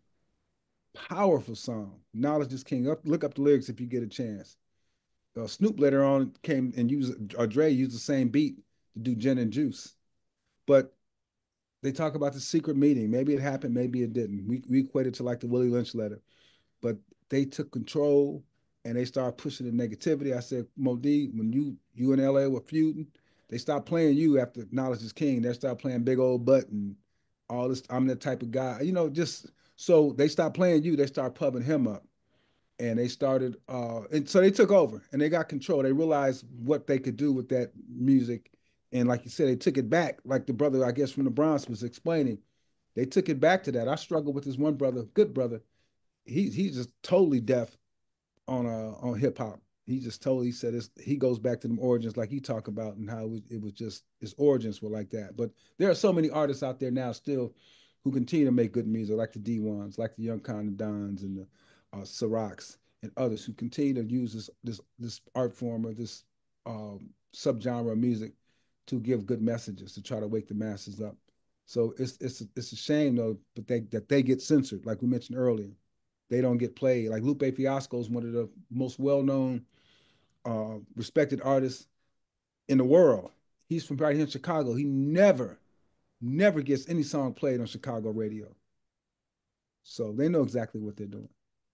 Powerful song, "Knowledge Is King." Up, look up the lyrics if you get a chance. Uh, Snoop later on came and used, or Dre used the same beat to do "Gin and Juice." But they talk about the secret meeting. Maybe it happened, maybe it didn't. We we equate it to like the Willie Lynch letter. But they took control and they started pushing the negativity. I said, Modi, when you you and L A were feuding, they stopped playing you after Knowledge is King. They started playing Big Old Butt and all this. I'm that type of guy, you know. Just so they stopped playing you, they started pubbing him up, and they started. Uh, and so they took over and they got control. They realized what they could do with that music, and like you said, they took it back. Like the brother, I guess from the Bronx was explaining, they took it back to that. I struggled with this one brother, good brother. He he's just totally deaf on uh on hip hop. He just totally he said it's, he goes back to them origins like you talk about and how it was, it was just his origins were like that. But there are so many artists out there now still who continue to make good music, like the D ones, like the Young Kind of Dons and the uh, Cirocs and others who continue to use this this this art form or this um, subgenre of music to give good messages to try to wake the masses up. So it's it's it's a shame though, but they that they get censored, like we mentioned earlier. They don't get played. Like Lupe Fiasco is one of the most well-known, uh, respected artists in the world. He's from right here in Chicago. He never, never gets any song played on Chicago radio. So they know exactly what they're doing.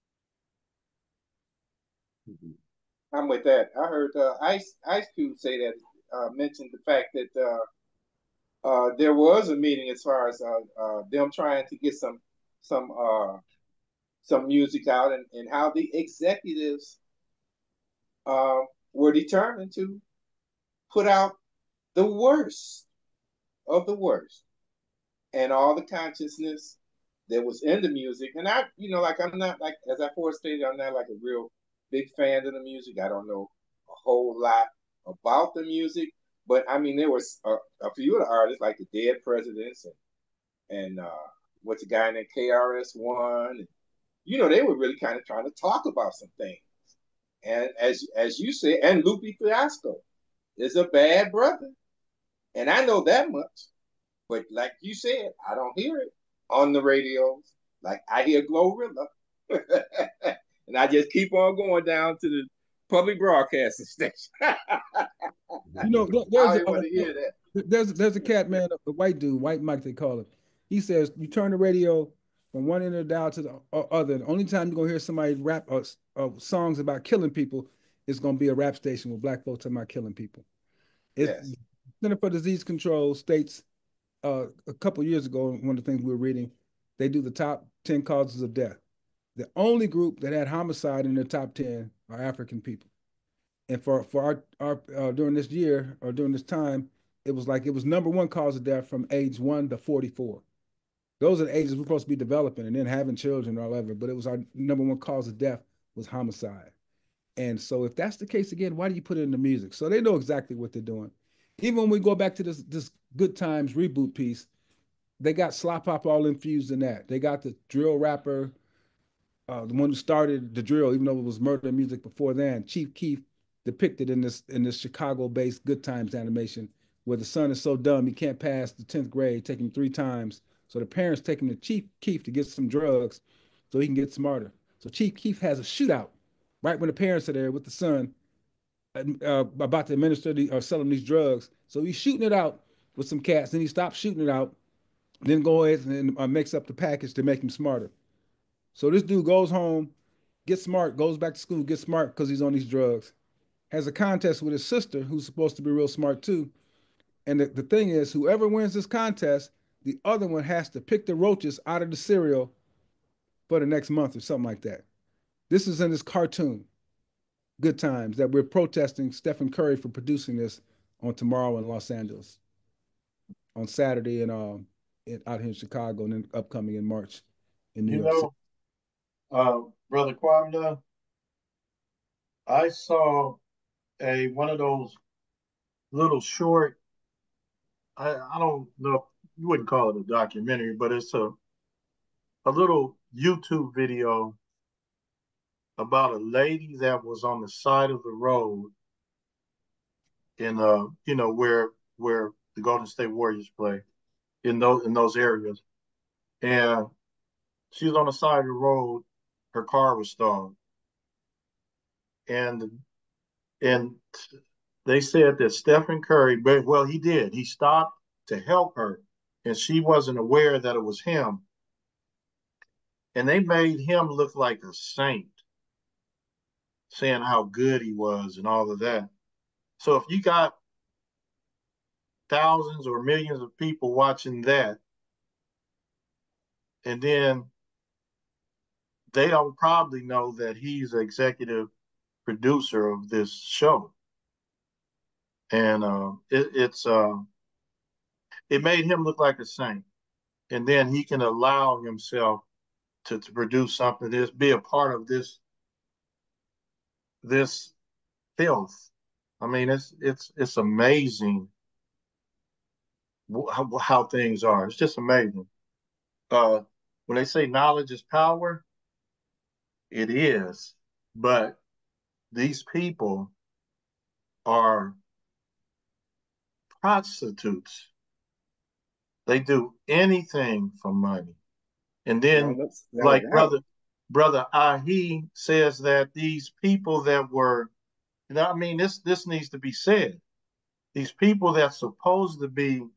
I'm with that. I heard uh, Ice Ice Cube say that, uh, mentioned the fact that uh, uh, there was a meeting as far as uh, uh, them trying to get some some uh, some music out, and, and how the executives uh, were determined to put out the worst of the worst and all the consciousness that was in the music. And I, you know, like I'm not like as I first stated, I'm not like a real big fan of the music. I don't know a whole lot about the music, but I mean there was a, a few of the artists like the Dead Presidents and and uh, what's a guy named K R S One. You know, they were really kind of trying to talk about some things. And as as you said, and Lupe Fiasco is a bad brother, and I know that much. But like you said, I don't hear it on the radios. Like I hear Glorilla. And I just keep on going down to the public broadcasting station. You know, there- I there's don't a, even want to hear that. there's there's a cat man, a white dude, white Mike they call him. He says you turn the radio from one end of the dial to the o- other. The only time you're gonna hear somebody rap uh, s- uh, songs about killing people is gonna be a rap station with black folks talking about killing people. It's Yes. Center for Disease Control states uh, a couple years ago, one of the things we were reading, they do the top ten causes of death. The only group that had homicide in the top ten are African people. And for for our our uh, during this year or during this time, it was like it was number one cause of death from age one to forty-four. Those are the ages we're supposed to be developing and then having children or whatever. But it was our number one cause of death was homicide. And so if that's the case again, why do you put it in the music? So they know exactly what they're doing. Even when we go back to this this Good Times reboot piece, they got slop hop all infused in that. They got the drill rapper, uh, the one who started the drill, even though it was murder music before then, Chief Keef, depicted in this in this Chicago-based Good Times animation, where the son is so dumb he can't pass the tenth grade, take him three times. So the parents take him to Chief Keef to get some drugs so he can get smarter. So Chief Keef has a shootout right when the parents are there with the son uh, about to administer the, or sell him these drugs. So he's shooting it out with some cats, then he stops shooting it out, then goes and uh, makes up the package to make him smarter. So this dude goes home, gets smart, goes back to school, gets smart because he's on these drugs. Has a contest with his sister, who's supposed to be real smart too. And the, the thing is, whoever wins this contest, the other one has to pick the roaches out of the cereal for the next month or something like that. This is in this cartoon, Good Times, that we're protesting Stephen Curry for producing this on tomorrow in Los Angeles, on Saturday and um in, out here in Chicago, and then upcoming in March in New You York City. know, uh, Brother Kwamda, I saw a one of those little short. I, I don't know if you wouldn't call it a documentary, but it's a a little YouTube video about a lady that was on the side of the road in uh you know where where the Golden State Warriors play in those in those areas, and she was on the side of the road. Her car was stalled, and and they said that Stephen Curry, but well, he did. He stopped to help her, and she wasn't aware that it was him. And they made him look like a saint, saying how good he was and all of that. So if you got thousands or millions of people watching that, and then they don't probably know that he's the executive producer of this show, and uh, it, it's uh, it made him look like a saint. And then he can allow himself to, to produce something, this be a part of this this filth. I mean, it's it's it's amazing how, how things are. It's just amazing. Uh, when they say knowledge is power, it is. But these people are prostitutes. They do anything for money. And No, then, that's no like doubt. brother brother Ahi says that these people that were, you know, I mean, this this needs to be said. These people that supposed to be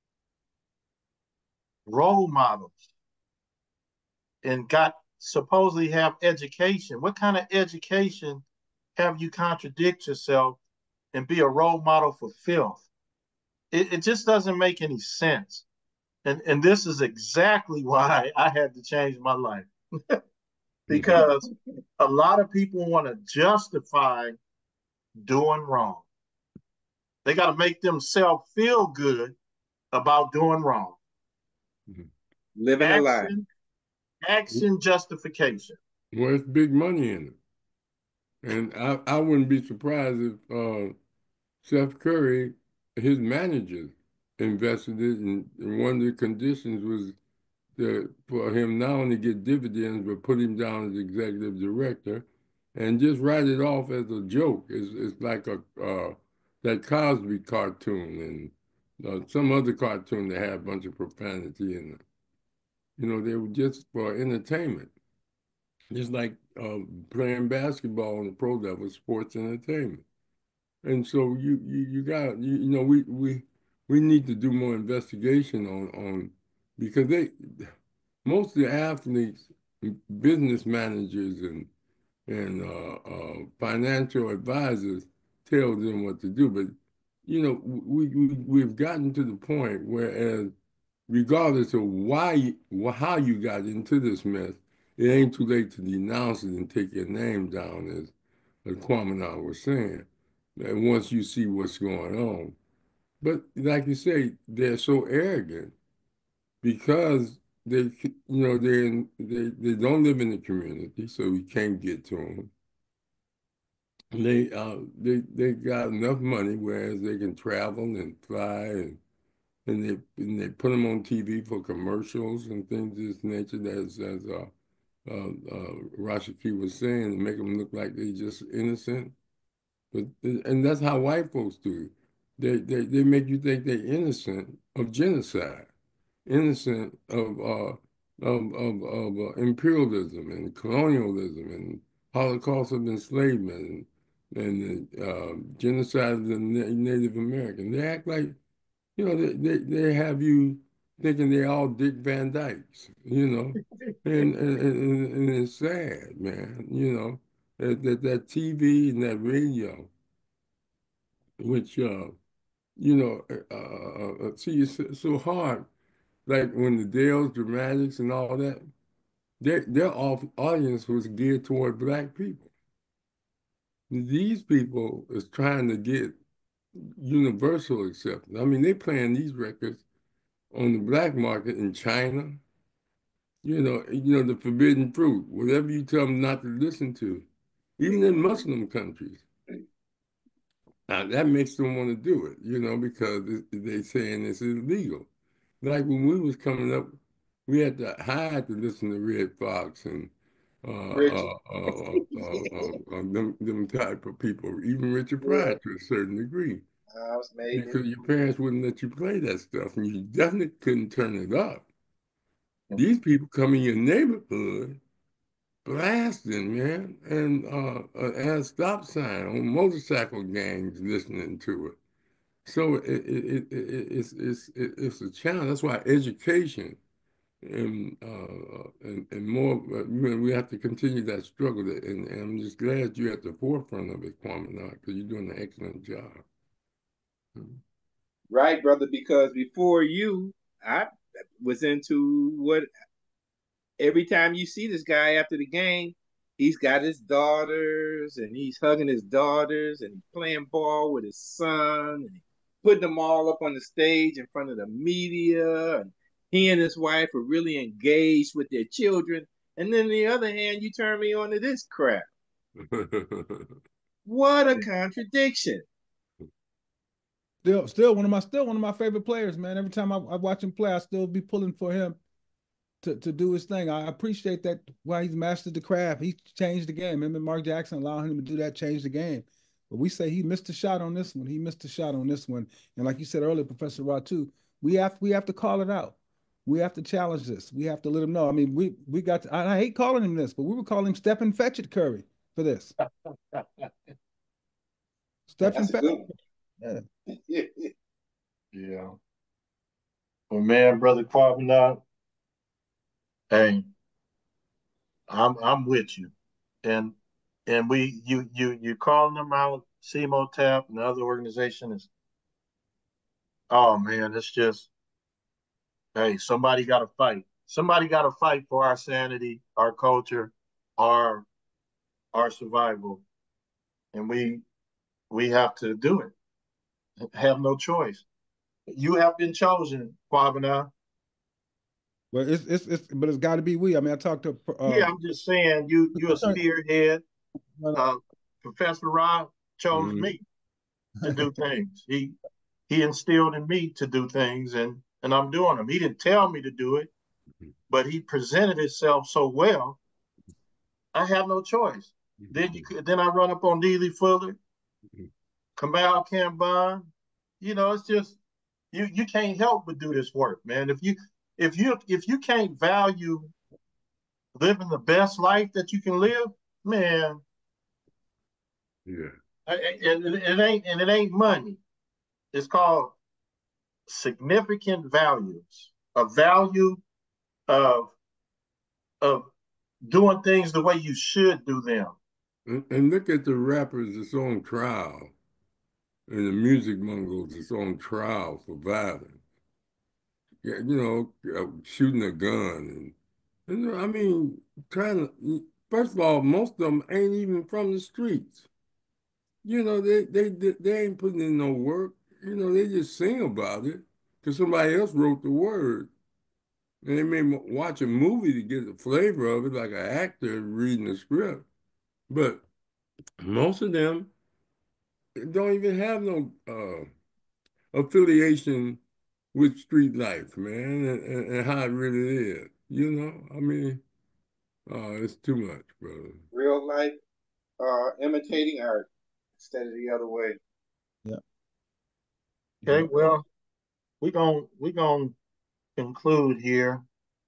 role models and got supposedly have education. What kind of education have you contradict yourself and be a role model for filth? It, it just doesn't make any sense. And and this is exactly why I had to change my life. Because a lot of people want to justify doing wrong. They got to make themselves feel good about doing wrong. Living a lie. Action, action justification. Well, it's big money in it. And I, I wouldn't be surprised if uh, Seth Curry, his manager, invested it, and, and one of the conditions was to, for him not only get dividends, but put him down as executive director and just write it off as a joke. It's, it's like a uh, that Cosby cartoon and uh, some other cartoon that had a bunch of profanity in it. You know, they were just for entertainment. Just like uh, playing basketball on the pro level, sports entertainment. And so you you, you got you, you know we we we need to do more investigation on on because they most of the athletes, business managers and and uh, uh, financial advisors tell them what to do. But you know we, we we've gotten to the point whereas regardless of why how you got into this mess, it ain't too late to denounce it and take your name down as as Kwame and I was saying. And once you see what's going on. But like you say, they're so arrogant because they, you know, they they they don't live in the community, so we can't get to them. They uh they they got enough money, whereas they can travel and fly and and they and they put them on T V for commercials and things of this nature. As as uh, uh, uh, Rashaki was saying, to make them look like they just innocent. But and that's how white folks do it. They they they make you think they're innocent of genocide, innocent of uh of of, of uh, imperialism and colonialism and Holocaust of enslavement and, and the uh, genocide of the Na- Native American. They act like you know they, they they have you thinking they're all Dick Van Dykes, you know, and and, and, and it's sad, man. You know that that, that T V and that radio which uh, you know, uh, uh, uh, see, it's so so hard. Like when the Dales, Dramatics, and all that, their their off audience was geared toward black people. These people is trying to get universal acceptance. I mean, they playing these records on the black market in China. You know, you know the forbidden fruit, whatever you tell them not to listen to, even in Muslim countries. Now, that makes them want to do it, you know, because they saying it's illegal. Like when we was coming up, we had to hide to listen to Red Fox and uh, Richard. uh, uh, uh, uh, uh, uh, them, them type of people, even Richard Yeah, Pryor to a certain degree, Miles Mayday. because your parents wouldn't let you play that stuff, and you definitely couldn't turn it up. These people come in your neighborhood blasting, man, and uh, uh, at a stop sign on motorcycle gangs listening to it. So it, it, it, it, it's, it's, it's a challenge. That's why education and uh, and, and more, uh, we have to continue that struggle. And, and I'm just glad you're at the forefront of it, Kwame, because you're doing an excellent job. Right, brother, because before you, I was into what every time you see this guy after the game, he's got his daughters and he's hugging his daughters and he's playing ball with his son and putting them all up on the stage in front of the media. And he and his wife are really engaged with their children. And then on the other hand, you turn me on to this crap. What a contradiction. Still, still one of my still one of my favorite players, man. Every time I, I watch him play, I still be pulling for him to, to do his thing. I appreciate that why he's mastered the craft. He changed the game. Him and Mark Jackson allowing him to do that changed the game. But we say he missed a shot on this one. He missed a shot on this one. And like you said earlier, Professor Ratu, we have we have to call it out. We have to challenge this. We have to let him know. I mean, we we got to, I, I hate calling him this, but we would call him Step and Fetch It Curry for this. Step and That's a Fetch. good one. Yeah. Yeah. Well, man, brother Quabbana, hey, I'm I'm with you, and and we you you you calling them out, CMOTAP and the other organization is, oh man, it's just, hey, somebody got to fight. Somebody got to fight for our sanity, our culture, our our survival, and we we have to do it. Have no choice. You have been chosen, Quabbana. Well, it's it's it's but it's got to be we. I mean, I talked to uh, Yeah, I'm just saying you you a spearhead. Uh, Professor Rob chose Mhm. me to do things. He he instilled in me to do things, and and I'm doing them. He didn't tell me to do it, but he presented himself so well. I have no choice. Then you could, then I run up on Neely Fuller, Kamal Kambon. You know, it's just you you can't help but do this work, man. If you if you if you can't value living the best life that you can live, man. Yeah. And it, it ain't and it ain't money. It's called significant values, a value of of doing things the way you should do them. And, and look at the rappers that's on trial and the music mongols that's on trial for violence. Yeah, you know, uh, shooting a gun and, you know, I mean, trying to. First of all, most of them ain't even from the streets. You know, they they they, they ain't putting in no work. You know, they just sing about it because somebody else wrote the word. And they may m- watch a movie to get the flavor of it, like an actor reading the script. But most of them don't even have no uh, affiliation with street life, man, and, and, and how it really is. You know, I mean, uh, it's too much, brother. Real life uh, imitating art instead of the other way. Yeah. Okay, Yeah. well, we're gonna we're gonna conclude here.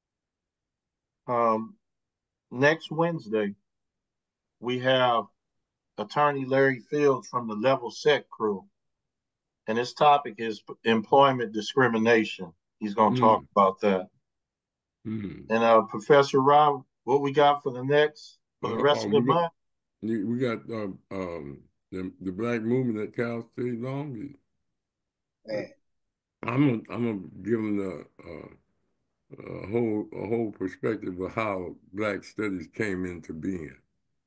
Um, next Wednesday, we have attorney Larry Fields from the Level Set crew, and his topic is employment discrimination. He's going to talk Mm, about that. mm. And uh, Professor Rob, what we got for the next for the Uh, rest uh, of the we got month? we got um, um the the black movement at Cal State Long Beach. Man, I'm gonna I'm gonna give them the uh, a whole a whole perspective of how Black studies came into being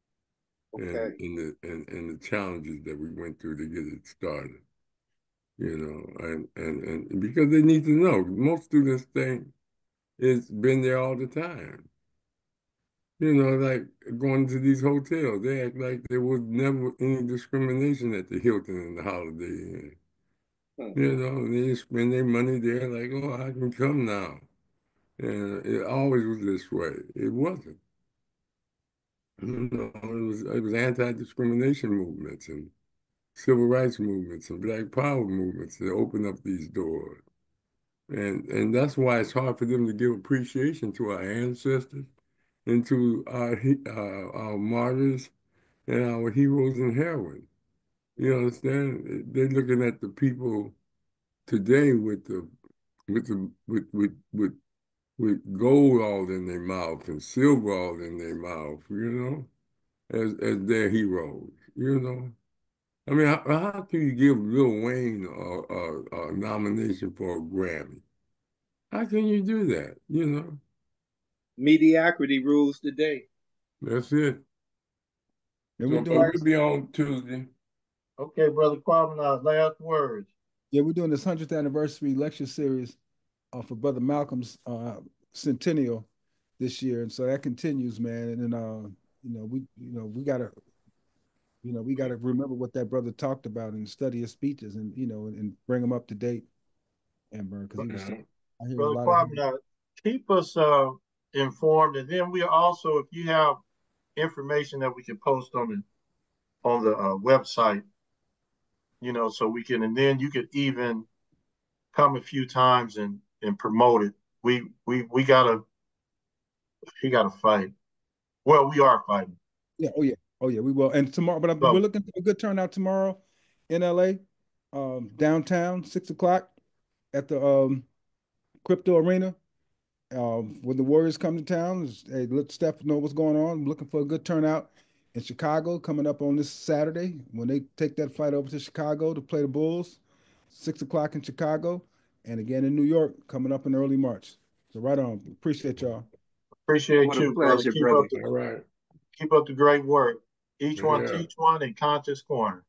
and okay. in the and, and the challenges that we went through to get it started. You know, and, and, and because they need to know. Most students think it's been there all the time. You know, like going to these hotels, they act like there was never any discrimination at the Hilton and the Holiday Inn. Hmm. You know, they spend their money there like, oh, I can come now. And it always was this way. It wasn't. You know, it was it was anti-discrimination movements and civil rights movements and Black Power movements that opened up these doors. And and that's why it's hard for them to give appreciation to our ancestors and to our uh, our martyrs and our heroes and heroines. You understand? They're looking at the people today with the with the with with with with gold all in their mouth and silver all in their mouth, you know, as as their heroes, you know. I mean, how, how can you give Lil Wayne a, a, a nomination for a Grammy? How can you do that? You know, Mediocrity rules the day. that's it. And we're So, doing but Okay, we'll be on Tuesday. okay, Brother Kwame, uh, last words. yeah, we're doing this hundredth anniversary lecture series uh, for Brother Malcolm's uh, centennial this year, and so that continues, man. And then uh, you know, we you know we gotta you know we gotta remember what that brother talked about and study his speeches, and you know, and, and bring them up to date, Amber, because he was Yeah. I hear a Brother lot of Kwame, uh, keep us uh, informed, and then we also, if you have information that we can post on the on the uh, website, you know, so we can, and then you could even come a few times and and promote it. We we we gotta we gotta fight. Well, we are fighting. yeah, oh yeah, oh yeah, we will. And tomorrow, but we're So looking for a good turnout tomorrow in L A, um, downtown, six o'clock at the um, Crypto Arena. Um, when the Warriors come to town, hey, let Steph know what's going on. I'm looking for a good turnout in Chicago coming up on this Saturday when they take that flight over to Chicago to play the Bulls, six o'clock in Chicago, and again in New York coming up in early March. So right on. Appreciate y'all. appreciate What a you, brother. pleasure, Keep brother. up the All right. keep up the great work. Each one Yeah. teach one in Conscious Corner.